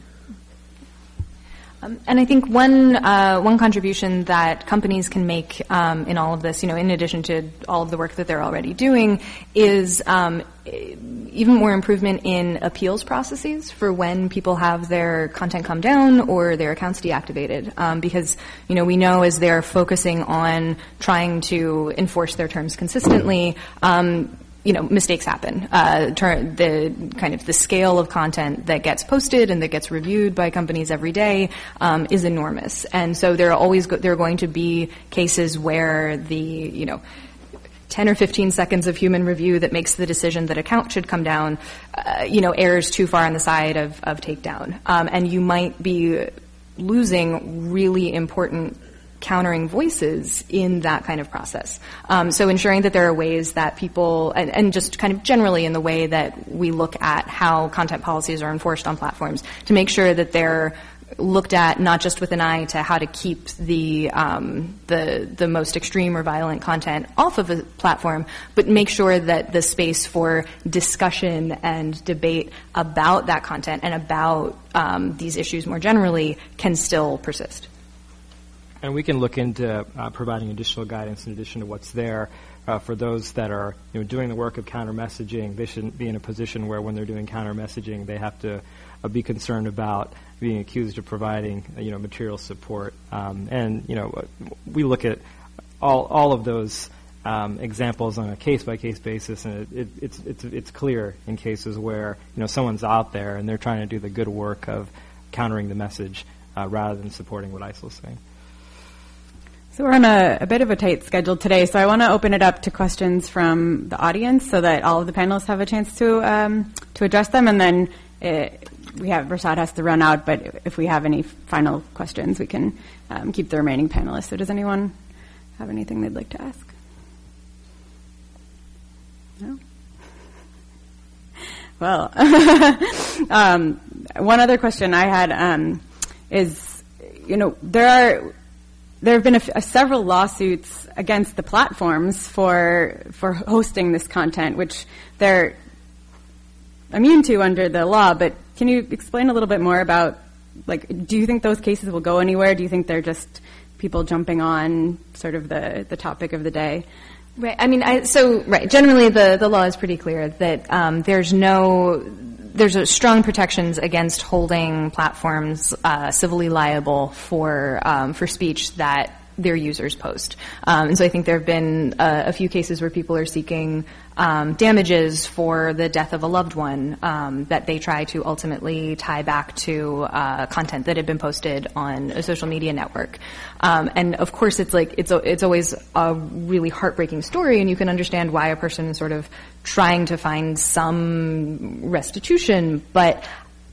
Um, and I think one uh, one contribution that companies can make um, in all of this, you know, in addition to all of the work that they're already doing, is um, even more improvement in appeals processes for when people have their content come down or their accounts deactivated. Um, because, you know, we know as they're focusing on trying to enforce their terms consistently, um, you know, mistakes happen. Uh, ter- the kind of the scale of content that gets posted and that gets reviewed by companies every day um, is enormous, and so there are always go- there are going to be cases where the you know. ten or fifteen seconds of human review that makes the decision that account should come down, uh, you know, errs too far on the side of, of takedown. Um, and you might be losing really important countering voices in that kind of process. Um, so ensuring that there are ways that people, and, and just kind of generally in the way that we look at how content policies are enforced on platforms, to make sure that they're looked at not just with an eye to how to keep the um, the the most extreme or violent content off of a platform, but make sure that the space for discussion and debate about that content and about um, these issues more generally can still persist. And we can look into uh, providing additional guidance in addition to what's there. Uh, for those that are you know, doing the work of counter messaging, they shouldn't be in a position where when they're doing counter messaging, they have to uh, be concerned about being accused of providing uh, you know material support. Um, and you know we look at all all of those um, examples on a case by case basis, and it, it, it's it's it's clear in cases where you know someone's out there and they're trying to do the good work of countering the message uh, rather than supporting what ISIL is saying. So we're on a, a bit of a tight schedule today, so I want to open it up to questions from the audience so that all of the panelists have a chance to um, to address them, and then it, we have Rashad has to run out, but if we have any final questions, we can um, keep the remaining panelists. So does anyone have anything they'd like to ask? No? Well, um, one other question I had um, is, you know, there are... There have been a f- a several lawsuits against the platforms for for hosting this content, which they're immune to under the law. But can you explain a little bit more about, like, do you think those cases will go anywhere? Do you think they're just people jumping on sort of the, the topic of the day? Right. I mean, I, so right. Generally, the, the law is pretty clear that um, there's no. There's a strong protections against holding platforms uh, civilly liable for um, for speech that their users post. Um, and so I think there have been uh, a few cases where people are seeking um, damages for the death of a loved one um, that they try to ultimately tie back to uh, content that had been posted on a social media network. Um, and of course, it's like it's it's always a really heartbreaking story, and you can understand why a person is sort of trying to find some restitution. But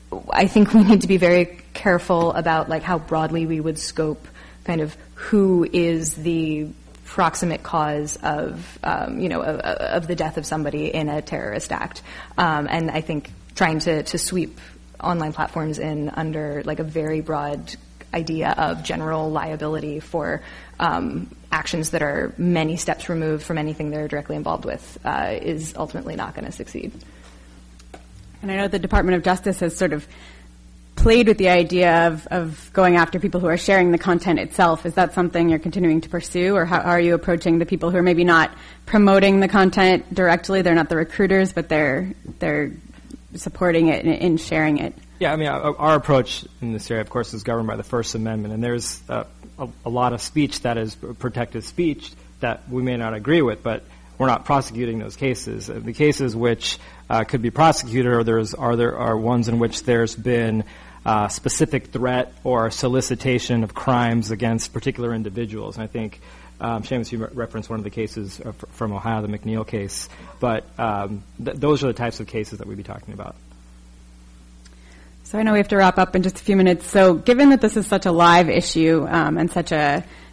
I think we need to be very careful about like how broadly we would scope kind of who is the proximate cause of, um, you know, of, of the death of somebody in a terrorist act. Um, and I think trying to, to sweep online platforms in under like a very broad idea of general liability for um, actions that are many steps removed from anything they're directly involved with uh, is ultimately not going to succeed. And I know the Department of Justice has sort of played with the idea of, of going after people who are sharing the content itself. Is that something you're continuing to pursue, or how are you approaching the people who are maybe not promoting the content directly? They're not the recruiters, but they're they're supporting it and, and sharing it. Yeah, I mean, our, our approach in this area, of course, is governed by the First Amendment, and there's uh, a, a lot of speech that is protected speech that we may not agree with, but we're not prosecuting those cases. The cases which uh, could be prosecuted are, there's, are there are ones in which there's been Uh, specific threat or solicitation of crimes against particular individuals. And I think, um, Seamus, you re- referenced one of the cases uh, f- from Ohio, the McNeil case. But um, th- those are the types of cases that we'd be talking about. So I know we have to wrap up in just a few minutes. So given that this is such a live issue um, and such a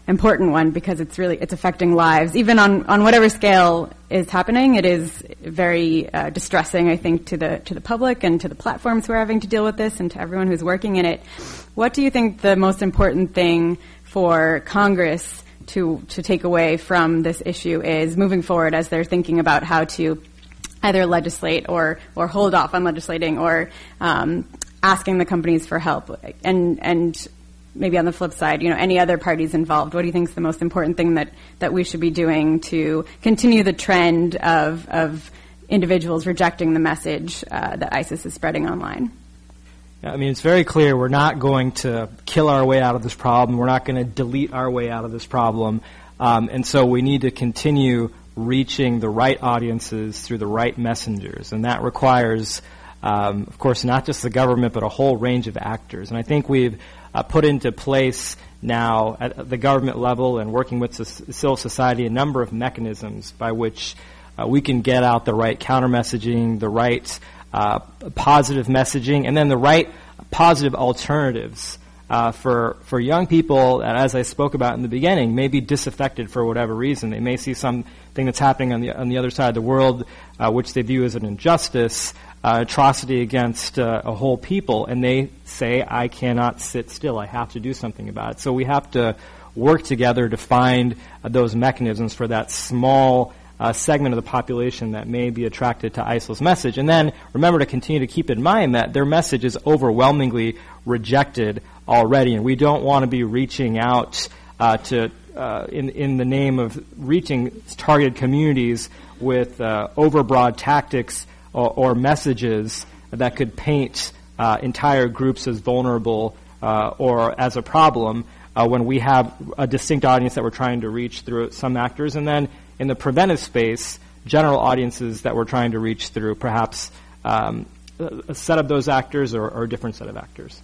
important one because it's really it's affecting lives, even on, on whatever scale is happening. It is very uh, distressing, I think, to the to the public and to the platforms who are having to deal with this, and to everyone who's working in it. What do you think the most important thing for Congress to to take away from this issue is moving forward as they're thinking about how to either legislate or or hold off on legislating or um, asking the companies for help? And and maybe on the flip side, you know, any other parties involved, what do you think is the most important thing that, that we should be doing to continue the trend of of individuals rejecting the message uh, that ISIS is spreading online? Yeah, I mean, it's very clear we're not going to kill our way out of this problem. We're not going to delete our way out of this problem. Um, and so we need to continue reaching the right audiences through the right messengers. And that requires, um, of course, not just the government, but a whole range of actors. And I think we've Uh, put into place now at the government level and working with civil society a number of mechanisms by which uh, we can get out the right counter messaging, the right uh, positive messaging, and then the right positive alternatives uh, for for young people that, as I spoke about in the beginning, may be disaffected for whatever reason. They may see something that's happening on the on the other side of the world, uh, which they view as an injustice, Uh, atrocity against uh, a whole people, and they say, I cannot sit still. I have to do something about it. So we have to work together to find uh, those mechanisms for that small uh, segment of the population that may be attracted to ISIL's message. And then remember to continue to keep in mind that their message is overwhelmingly rejected already, and we don't want to be reaching out uh, to, uh, in, in the name of reaching targeted communities with uh, overbroad tactics Or, or messages that could paint uh, entire groups as vulnerable uh, or as a problem uh, when we have a distinct audience that we're trying to reach through some actors, and then in the preventive space, general audiences that we're trying to reach through perhaps um, a set of those actors or, or a different set of actors.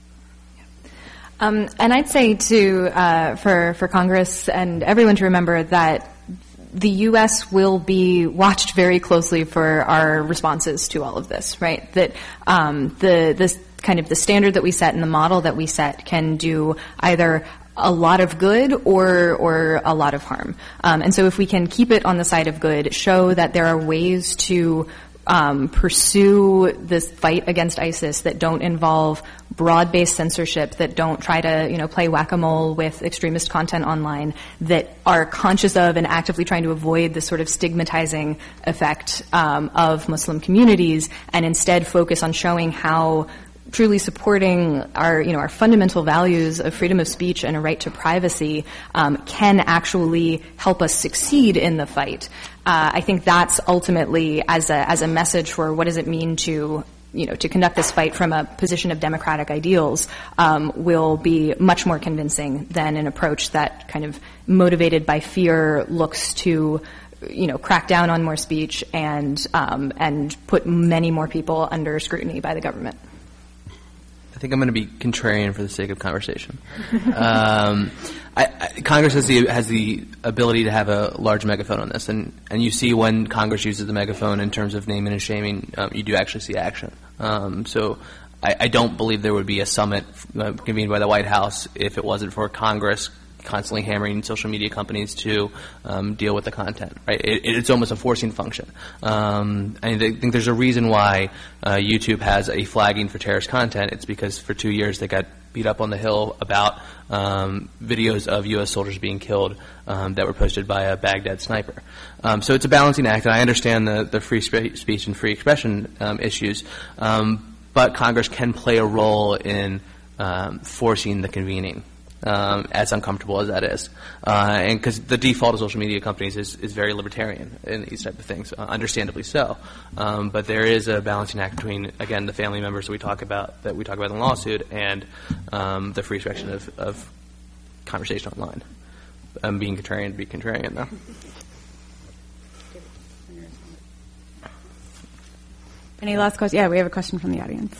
Um, and I'd say to uh, for for Congress and everyone to remember that the U S will be watched very closely for our responses to all of this, right? That um, the this kind of the standard that we set and the model that we set can do either a lot of good or or a lot of harm. Um, and so if we can keep it on the side of good, show that there are ways to Um, pursue this fight against ISIS that don't involve broad-based censorship, that don't try to, you know, play whack-a-mole with extremist content online, that are conscious of and actively trying to avoid the sort of stigmatizing effect um, of Muslim communities, and instead focus on showing how truly supporting our, you know, our fundamental values of freedom of speech and a right to privacy um, can actually help us succeed in the fight. Uh, I think that's ultimately, as a as a message for what does it mean to, you know, to conduct this fight from a position of democratic ideals, um, will be much more convincing than an approach that kind of motivated by fear looks to, you know, crack down on more speech and um, and put many more people under scrutiny by the government. I think I'm going to be contrarian for the sake of conversation. um, I, I, Congress has the has the ability to have a large megaphone on this, and, and you see when Congress uses the megaphone in terms of naming and shaming, um, you do actually see action. Um, so I, I don't believe there would be a summit uh, convened by the White House if it wasn't for Congress constantly hammering social media companies to um, deal with the content. Right? It, it's almost a forcing function. Um, I think there's a reason why uh, YouTube has a flagging for terrorist content. It's because for two years they got beat up on the Hill about um, videos of U S soldiers being killed um, that were posted by a Baghdad sniper. Um, so it's a balancing act, and I understand the, the free spe- speech and free expression um, issues, um, but Congress can play a role in um, forcing the convening. Um, as uncomfortable as that is. Uh, and because the default of social media companies is, is very libertarian in these type of things, uh, understandably so. Um, but there is a balancing act between, again, the family members that we talk about, that we talk about in the lawsuit, and um, the free expression of, of conversation online. Um, being contrarian to be contrarian, though. Any last questions? Yeah, we have a question from the audience.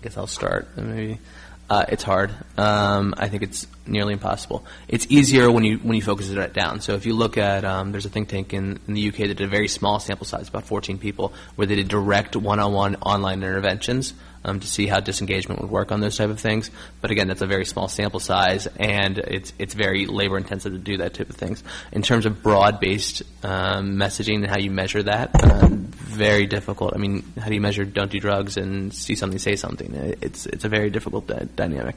guess I'll start. Maybe uh, it's hard. Um, I think it's nearly impossible. It's easier when you when you focus it down. So if you look at, um, there's a think tank in, in the U K that did a very small sample size, about fourteen people, where they did direct one-on-one online interventions um, to see how disengagement would work on those type of things. But again, that's a very small sample size, and it's it's very labor intensive to do that type of things. In terms of broad-based um, messaging and how you measure that, uh, very difficult. I mean, how do you measure don't do drugs and see something, say something? It's it's a very difficult di- dynamic.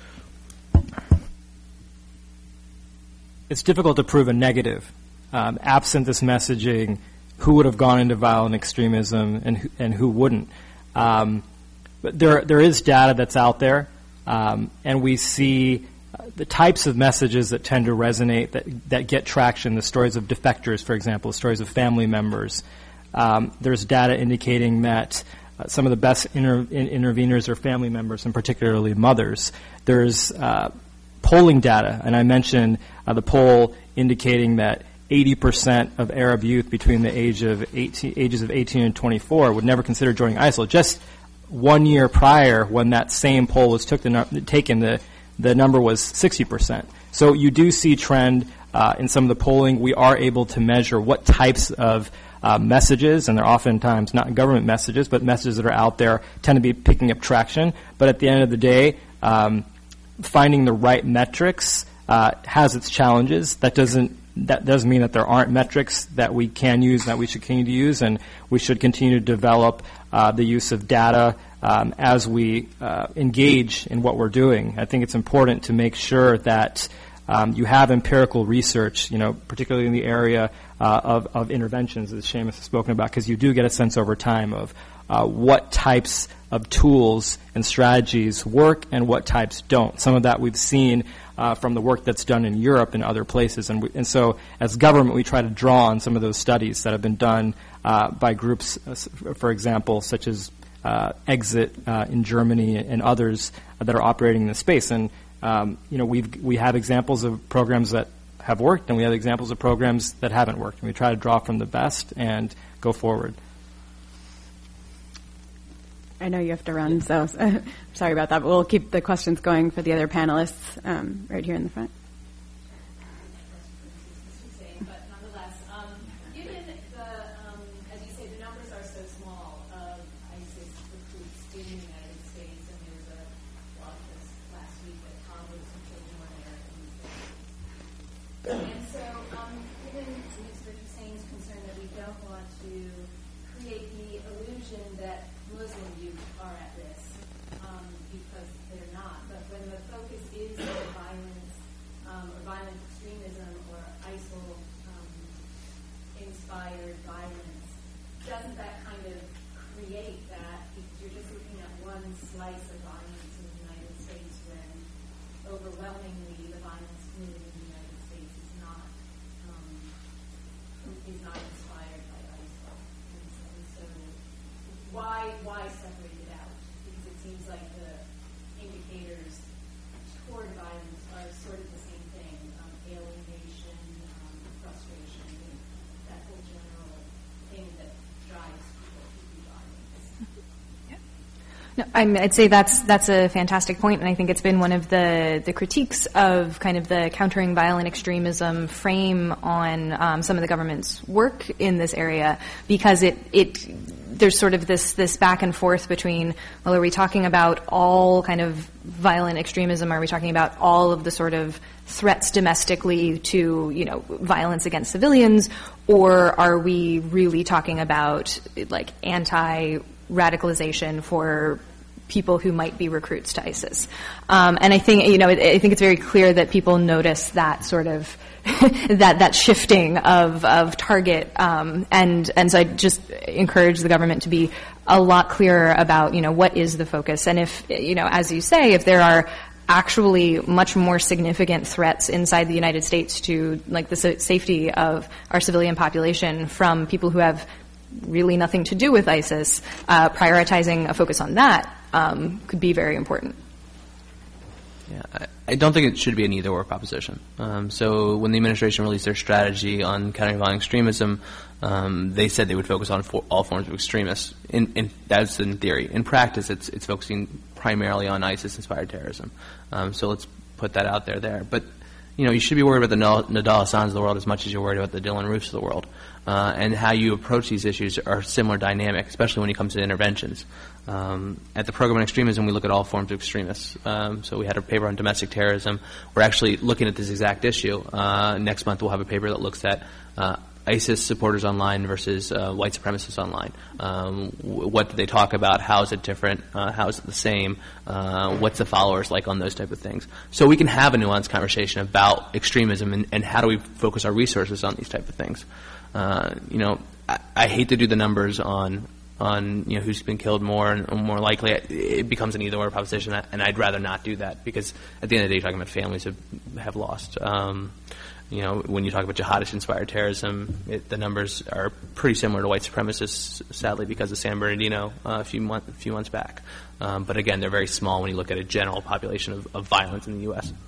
It's difficult to prove a negative. Um, absent this messaging, who would have gone into violent extremism and who, and who wouldn't? Um, but there there is data that's out there, um, and we see the types of messages that tend to resonate, that, that get traction, the stories of defectors, for example, the stories of family members. Um, there's data indicating that uh, some of the best inter- in- interveners are family members, and particularly mothers. There's uh, polling data, and I mentioned uh, the poll indicating that eighty percent of Arab youth between the age of eighteen, ages of eighteen and twenty-four would never consider joining ISIL. Just one year prior, when that same poll was took the no- taken, the the number was sixty percent. So you do see trend uh, in some of the polling. We are able to measure what types of uh, messages, and they're oftentimes not government messages, but messages that are out there tend to be picking up traction. But at the end of the day, um, finding the right metrics uh, has its challenges. That doesn't that doesn't mean that there aren't metrics that we can use, that we should continue to use, and we should continue to develop uh, the use of data um, as we uh, engage in what we're doing. I think it's important to make sure that um, you have empirical research, you know, particularly in the area uh, of, of interventions, as Seamus has spoken about, because you do get a sense over time of uh, what types of tools and strategies work and what types don't. Some of that we've seen uh, from the work that's done in Europe and other places. And, we, and so as government, we try to draw on some of those studies that have been done uh, by groups, uh, for example, such as uh, Exit uh, in Germany and others that are operating in the space. And, um, you know, we've, we have examples of programs that have worked, and we have examples of programs that haven't worked. And we try to draw from the best and go forward. I know you have to run, so sorry about that, but we'll keep the questions going for the other panelists um, right here in the front. But nonetheless, um, given the, um, as you say, the numbers are so small of ISIS recruits in the United States, and there was a blog post last week that Congress and children were there. And so, um, given Mister Hussain's concern that we don't want to create the illusion that Muslim youth are at risk, um, because they're not. But when the focus is on violence um, or violent extremism or ISIL-inspired um, violence, doesn't that kind of create that? Because you're just looking at one slice of violence in the United States when overwhelmingly the violence committed in the United States is not um, is not inspired by ISIL. And so, and so Why why separate it out? Because it seems like the indicators toward violence are sort of the same thing: um, alienation, um, frustration, that whole general thing that drives people to do violence. No, I mean, I'd say that's that's a fantastic point, and I think it's been one of the, the critiques of kind of the countering violent extremism frame on um, some of the government's work in this area, because it it there's sort of this this back and forth between, well, are we talking about all kind of violent extremism? Are we talking about all of the sort of threats domestically to, you know, violence against civilians, or are we really talking about like anti-radicalization for people who might be recruits to ISIS? Um, and I think, you know, I think it's very clear that people notice that sort of that that shifting of of target, um, and and so I just encourage the government to be a lot clearer about, you know, what is the focus, and if, you know, as you say, if there are actually much more significant threats inside the United States to like the safety of our civilian population from people who have really nothing to do with ISIS, uh, prioritizing a focus on that um, could be very important. Yeah, I, I don't think it should be an either-or proposition. Um, so when the administration released their strategy on countering violent extremism, um, they said they would focus on for all forms of extremists. In, in, that's in theory. In practice, it's it's focusing primarily on ISIS-inspired terrorism. Um, so let's put that out there there. But you know, you should be worried about the Nadal Assans of the world as much as you're worried about the Dylan Roofs of the world. Uh, and how you approach these issues are similar dynamic, especially when it comes to interventions. Um, at the Program on Extremism, we look at all forms of extremists. Um, so we had a paper on domestic terrorism. We're actually looking at this exact issue. Uh, next month we'll have a paper that looks at uh, ISIS supporters online versus uh, white supremacists online. Um, w- what do they talk about? How is it different? Uh, how is it the same? Uh, what's the followers like on those type of things? So we can have a nuanced conversation about extremism and, and how do we focus our resources on these type of things. Uh, you know, I, I hate to do the numbers on on you know who's been killed more and more likely. It becomes an either-or proposition, and I'd rather not do that because at the end of the day, you're talking about families who have lost. Um, you know, when you talk about jihadist-inspired terrorism, it, the numbers are pretty similar to white supremacists, sadly, because of San Bernardino uh, a few months a few months back. Um, but again, they're very small when you look at a general population of, of violence in the U S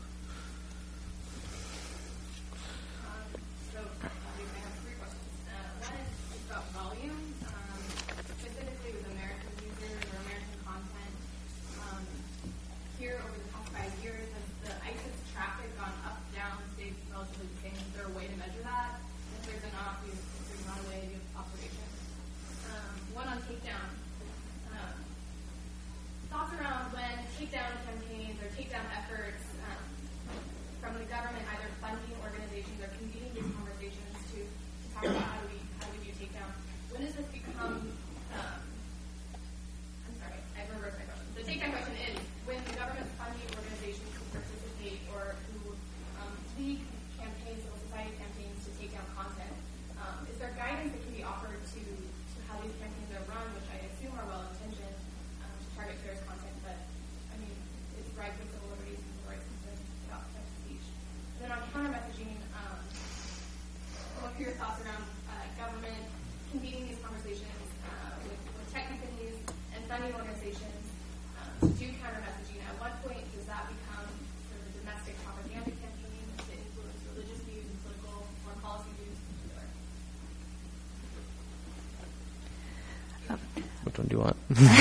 Which one do you want?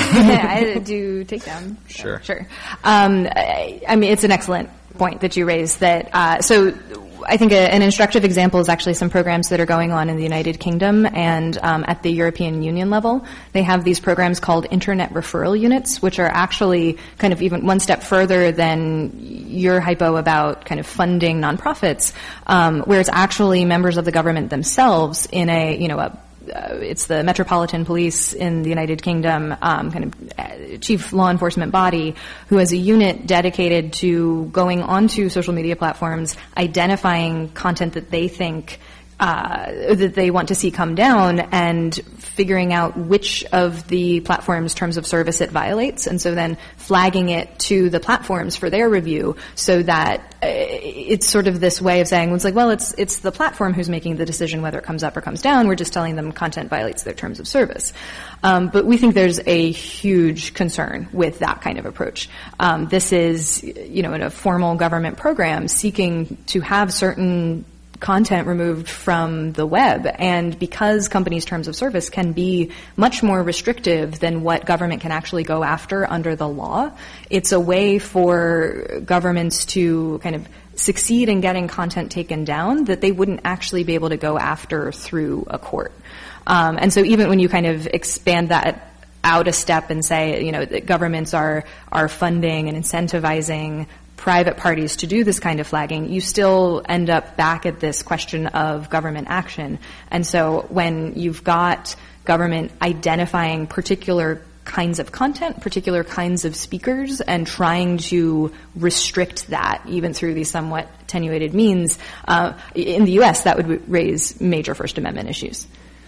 I do takedown. Sure. Sure. Um, I, I mean, it's an excellent point that you raised. That uh, so. I think a, an instructive example is actually some programs that are going on in the United Kingdom and um, at the European Union level. They have these programs called Internet Referral Units, which are actually kind of even one step further than your hypo about kind of funding nonprofits, um, where it's actually members of the government themselves in a, you know, a Uh, it's the Metropolitan Police in the United Kingdom, um, kind of uh, chief law enforcement body, who has a unit dedicated to going onto social media platforms, identifying content that they think uh, that they want to see come down, and figuring out which of the platform's terms of service it violates, and so then flagging it to the platforms for their review, so that uh, it's sort of this way of saying, it's like, well, it's it's the platform who's making the decision whether it comes up or comes down. We're just telling them content violates their terms of service. Um, but we think there's a huge concern with that kind of approach. Um, this is, you know, in a formal government program seeking to have certain content removed from the web, and because companies' terms of service can be much more restrictive than what government can actually go after under the law, it's a way for governments to kind of succeed in getting content taken down that they wouldn't actually be able to go after through a court. Um, and so even when you kind of expand that out a step and say, you know, that governments are are funding and incentivizing private parties to do this kind of flagging, you still end up back at this question of government action. And so when you've got government identifying particular kinds of content, particular kinds of speakers, and trying to restrict that even through these somewhat attenuated means, uh, in the U S that would raise major First Amendment issues.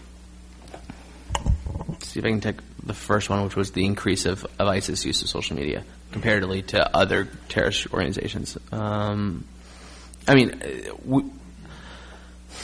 Let's see if I can take the first one, which was the increase of, of ISIS use of social media comparatively to other terrorist organizations. Um, I mean, we,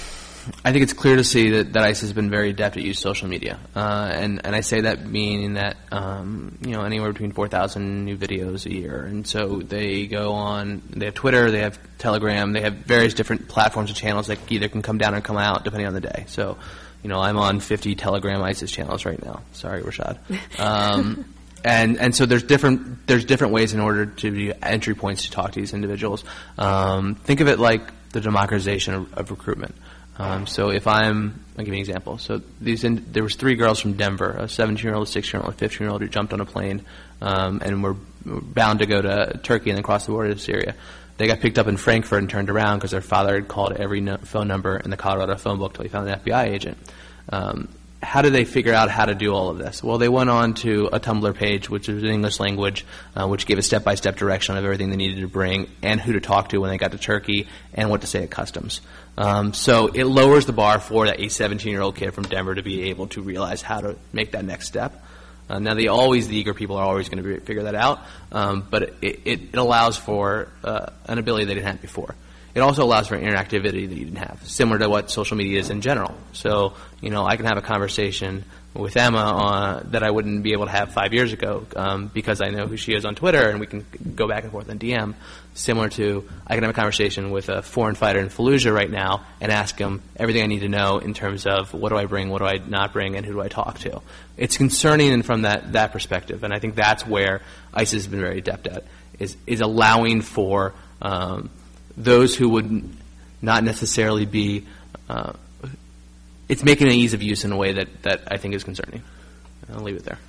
I think it's clear to see that, that ICE has been very adept at using social media, uh, and and I say that meaning that um, you know anywhere between four thousand new videos a year, and so they go on. They have Twitter, they have Telegram, they have various different platforms and channels that either can come down or come out depending on the day. So, you know, I'm on fifty Telegram ISIS channels right now. Sorry, Rashad. Um, And and so there's different there's different ways in order to be entry points to talk to these individuals. Um, think of it like the democratization of, of recruitment. Um, so if I'm, I'll give you an example. So these in, there was three girls from Denver, a seventeen-year-old, a sixteen-year-old, a fifteen-year-old who jumped on a plane um, and were bound to go to Turkey and then cross the border to Syria. They got picked up in Frankfurt and turned around because their father had called every no, phone number in the Colorado phone book until he found an F B I agent. Um, How did they figure out how to do all of this? Well, they went on to a Tumblr page, which was in English language, uh, which gave a step-by-step direction of everything they needed to bring and who to talk to when they got to Turkey and what to say at customs. Um, so it lowers the bar for that a seventeen-year-old kid from Denver to be able to realize how to make that next step. Uh, now, they always, the eager people are always going to figure that out, um, but it, it, it allows for uh, an ability they didn't have before. It also allows for interactivity that you didn't have, similar to what social media is in general. So, you know, I can have a conversation with Emma on, that I wouldn't be able to have five years ago um, because I know who she is on Twitter, and we can go back and forth on D M. Similar to, I can have a conversation with a foreign fighter in Fallujah right now and ask him everything I need to know in terms of what do I bring, what do I not bring, and who do I talk to. It's concerning and from that, that perspective, and I think that's where ISIS has been very adept at, is, is allowing for um, those who would not necessarily be, uh, it's making an ease of use in a way that, that I think is concerning. I'll leave it there.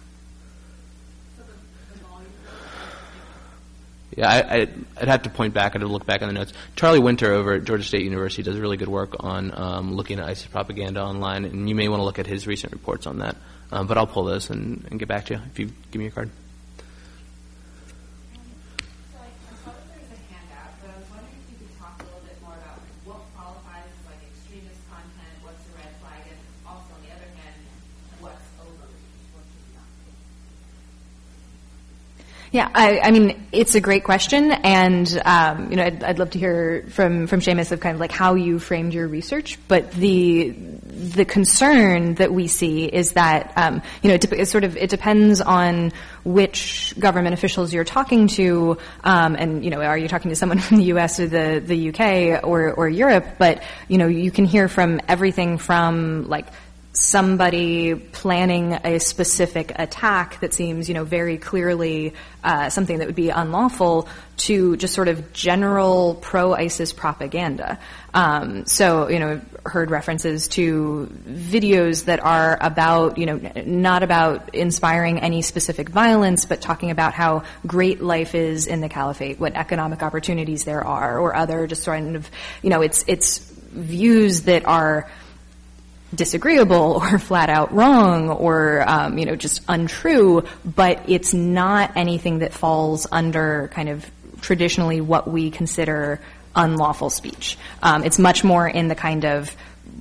Yeah, I, I'd, I'd have to point back, I'd have to look back on the notes. Charlie Winter over at Georgia State University does really good work on um, looking at ISIS propaganda online, and you may want to look at his recent reports on that. Um, but I'll pull those and, and get back to you if you give me your card. Yeah, I, I mean, it's a great question, and um, you know, I'd, I'd love to hear from from Seamus of kind of like how you framed your research. But the the concern that we see is that um, you know, it, it sort of it depends on which government officials you're talking to, um, and you know, are you talking to someone from the U S or the the U K or or Europe? But you know, you can hear from everything from like somebody planning a specific attack that seems, you know, very clearly uh, something that would be unlawful to just sort of general pro-ISIS propaganda. Um, so, you know, I've heard references to videos that are about, you know, not about inspiring any specific violence, but talking about how great life is in the caliphate, what economic opportunities there are, or other just sort of, you know, it's it's views that are disagreeable or flat out wrong or, um, you know, just untrue, but it's not anything that falls under kind of traditionally what we consider unlawful speech. Um, it's much more in the kind of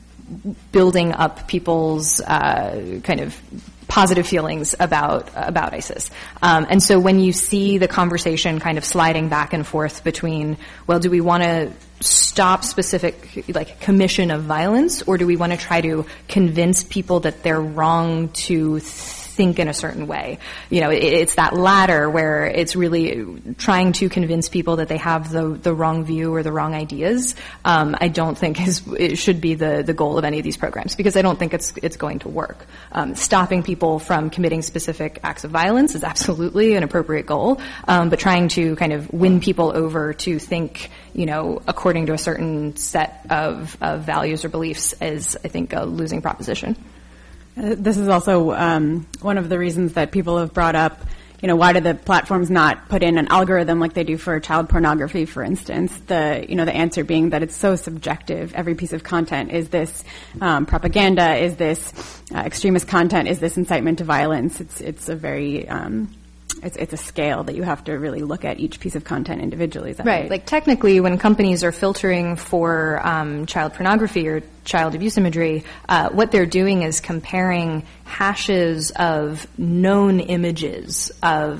building up people's uh, kind of positive feelings about about ISIS. Um, and so when you see the conversation kind of sliding back and forth between, well, do we want to stop specific like commission of violence, or do we want to try to convince people that they're wrong to think in a certain way? You know, it, it's that latter where it's really trying to convince people that they have the the wrong view or the wrong ideas. Um, I don't think is it should be the the goal of any of these programs, because I don't think it's it's going to work. Um, stopping people from committing specific acts of violence is absolutely an appropriate goal, um, but trying to kind of win people over to think, you know, according to a certain set of, of values or beliefs is, I think, a losing proposition. Uh, this is also um, one of the reasons that people have brought up, you know, why do the platforms not put in an algorithm like they do for child pornography, for instance? The, you know, the answer being that it's so subjective. Every piece of content, is this um, propaganda? Is this uh, extremist content? Is this incitement to violence? It's it's a very um, It's, it's a scale that you have to really look at each piece of content individually. Is that right. right? Like technically, when companies are filtering for um, child pornography or child abuse imagery, uh, what they're doing is comparing hashes of known images of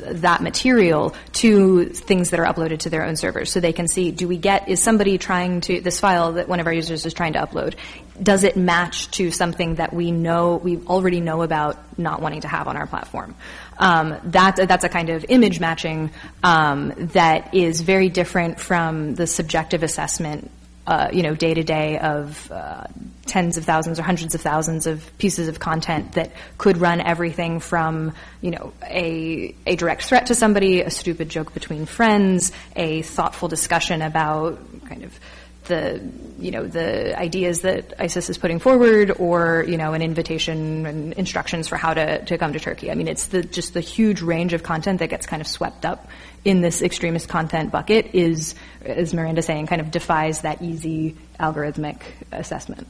that material to things that are uploaded to their own servers. So they can see, do we get, is somebody trying to, this file that one of our users is trying to upload, does it match to something that we know, we already know about not wanting to have on our platform? Um, that, that's a kind of image matching um, that is very different from the subjective assessment Uh, you know, day to day of uh, tens of thousands or hundreds of thousands of pieces of content that could run everything from, you know, a a direct threat to somebody, a stupid joke between friends, a thoughtful discussion about kind of the, you know, the ideas that ISIS is putting forward, or, you know, an invitation and instructions for how to, to come to Turkey. I mean, it's the, just the huge range of content that gets kind of swept up in this extremist content bucket is, as Miranda's saying, kind of defies that easy algorithmic assessment.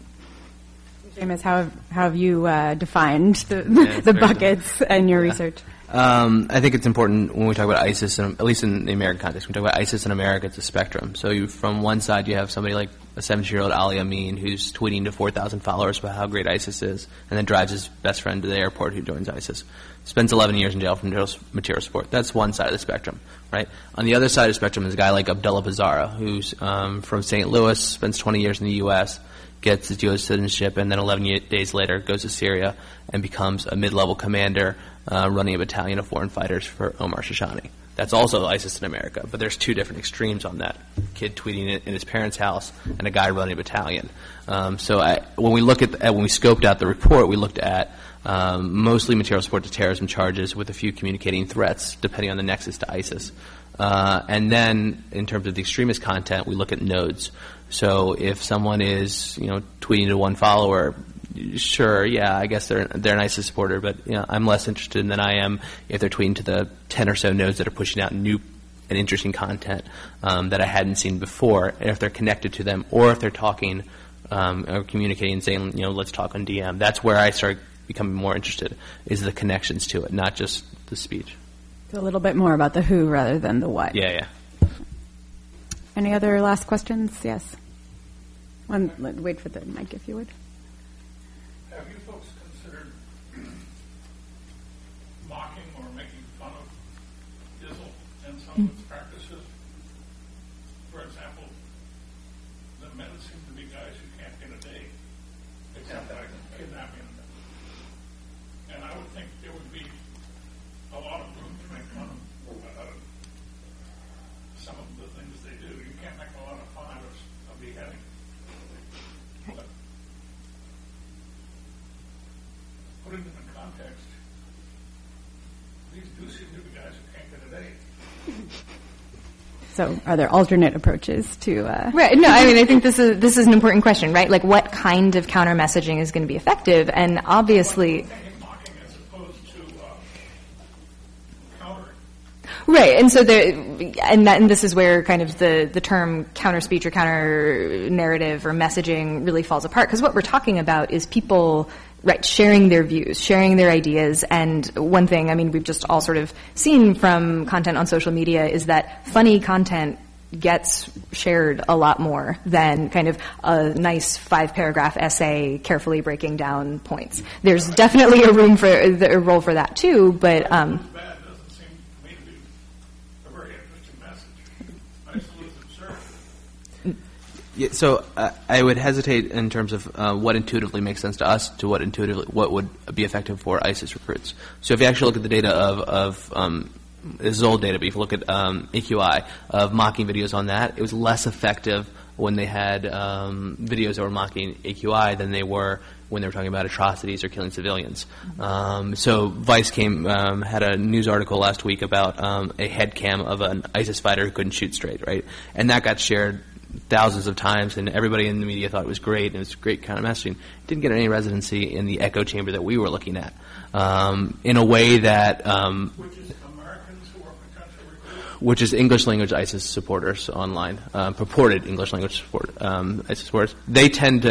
Seamus, how have, how have you uh, defined the, Yeah, the buckets in your Yeah. research? Um, I think it's important when we talk about ISIS, and at least in the American context, when we talk about ISIS in America, it's a spectrum. So you, from one side, you have somebody like a seventeen-year-old Ali Amin who's tweeting to four thousand followers about how great ISIS is, and then drives his best friend to the airport who joins ISIS. Spends eleven years in jail for material, material support. That's one side of the spectrum, right? On the other side of the spectrum is a guy like Abdullah Bazzara, who's um, from Saint Louis, spends twenty years in the U S, gets his U S citizenship, and then eleven days later goes to Syria and becomes a mid-level commander uh, running a battalion of foreign fighters for Omar Shoshani. That's also ISIS in America, but there's two different extremes on that. Kid tweeting it in his parents' house and a guy running a battalion. Um, so I, when we look at, the, when we scoped out the report, we looked at um, mostly material support to terrorism charges with a few communicating threats, depending on the nexus to ISIS. Uh, and then, in terms of the extremist content, we look at nodes. So if someone is, you know, tweeting to one follower, sure, yeah, I guess they're they're an ISIS supporter, but you know, I'm less interested than I am if they're tweeting to the ten or so nodes that are pushing out new and interesting content um, that I hadn't seen before, and if they're connected to them, or if they're talking um, or communicating, saying, you know, let's talk on D M. That's where I start becoming more interested, is the connections to it, not just the speech. A little bit more about the who rather than the what. Yeah, yeah. Any other last questions? Yes. One, let- wait for the mic if you would. Have you folks considered mocking or making fun of Israel and some of its practices? For example, the men seem to be guys who can't get a day, except by kidnapping them. And I would think there would be a lot of room to make fun of uh, some of the things they do. You can't make a lot of fun out of a beheading. But put it in context, these do seem to be guys who can't get a day. So are there alternate approaches to... Uh, Right. No, I mean, I think this is this is an important question, right? Like, what kind of counter messaging is going to be effective? And obviously, Mocking as opposed to uh, countering. right. And so there, and that, and this is where kind of the the term counter speech or counter narrative or messaging really falls apart, because what we're talking about is people. Right, sharing their views, sharing their ideas. And one thing, I mean, we've just all sort of seen from content on social media is that funny content gets shared a lot more than kind of a nice five-paragraph essay carefully breaking down points. There's definitely a room for a role for that too, but um, Bad doesn't seem to me to be a very interesting message. I just think it's absurd. Yeah, so uh, I would hesitate in terms of uh, what intuitively makes sense to us to what intuitively what would be effective for ISIS recruits. So if you actually look at the data of, of um, this is old data, but if you look at um, A Q I of mocking videos on that, it was less effective when they had um, videos that were mocking A Q I than they were when they were talking about atrocities or killing civilians. Um, so Vice came um, had a news article last week about um, a head cam of an ISIS fighter who couldn't shoot straight, right? And that got shared thousands of times, and everybody in the media thought it was great, and it was great kind of messaging. It didn't get any residency in the echo chamber that we were looking at, um, in a way that, um, Which is Americans who are potential recruits. which is English language ISIS supporters online, uh, purported English language support um, ISIS supporters. They tend to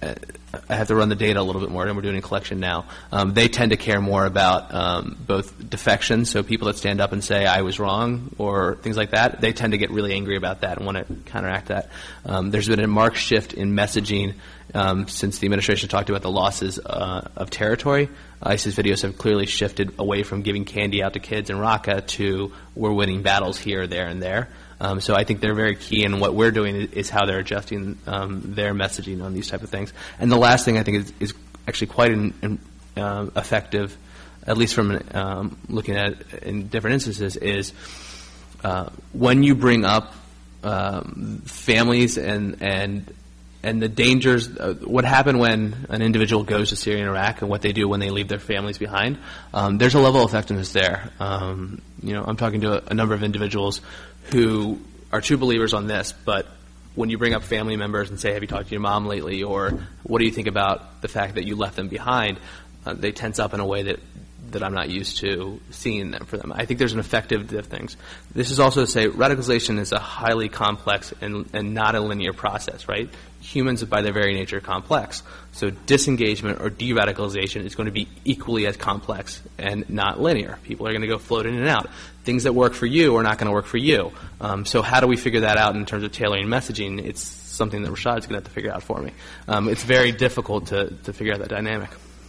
I have to run the data a little bit more, and we're doing a collection now. Um, they tend to care more about um, both defection, so people that stand up and say, I was wrong, or things like that, they tend to get really angry about that and want to counteract that. Um, there's been a marked shift in messaging um, since the administration talked about the losses uh, of territory. ISIS videos have clearly shifted away from giving candy out to kids in Raqqa to we're winning battles here, there, and there. Um, so I think they're very key, and what we're doing is, is how they're adjusting um, their messaging on these type of things. And the last thing I think is, is actually quite in, in, uh, effective, at least from um, looking at it in different instances, is uh, when you bring up um, families and and and the dangers, uh, what happened when an individual goes to Syria and Iraq and what they do when they leave their families behind, um, there's a level of effectiveness there. Um, you know, I'm talking to a, a number of individuals who are true believers on this, but when you bring up family members and say, have you talked to your mom lately, or what do you think about the fact that you left them behind, uh, they tense up in a way that that I'm not used to seeing them for them. I think there's an effective of things. This is also to say radicalization is a highly complex and, and not a linear process, right? Humans, by their very nature, are complex. So disengagement or de-radicalization is going to be equally as complex and not linear. People are going to go float in and out. Things that work for you are not going to work for you. Um, so how do we figure that out in terms of tailoring messaging? It's something that Rashad's going to have to figure out for me. Um, it's very difficult to, to figure out that dynamic.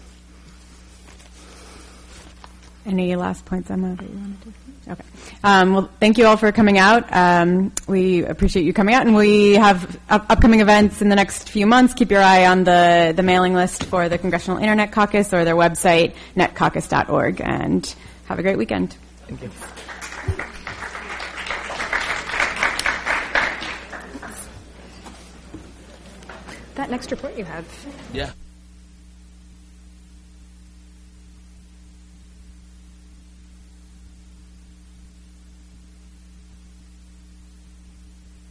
Any last points, Emma, that you wanted to? Okay. Um, well, thank you all for coming out. Um, we appreciate you coming out, and we have up- upcoming events in the next few months. Keep your eye on the, the mailing list for the Congressional Internet Caucus or their website, net caucus dot org, and have a great weekend. Thank you. That next report you have. Yeah.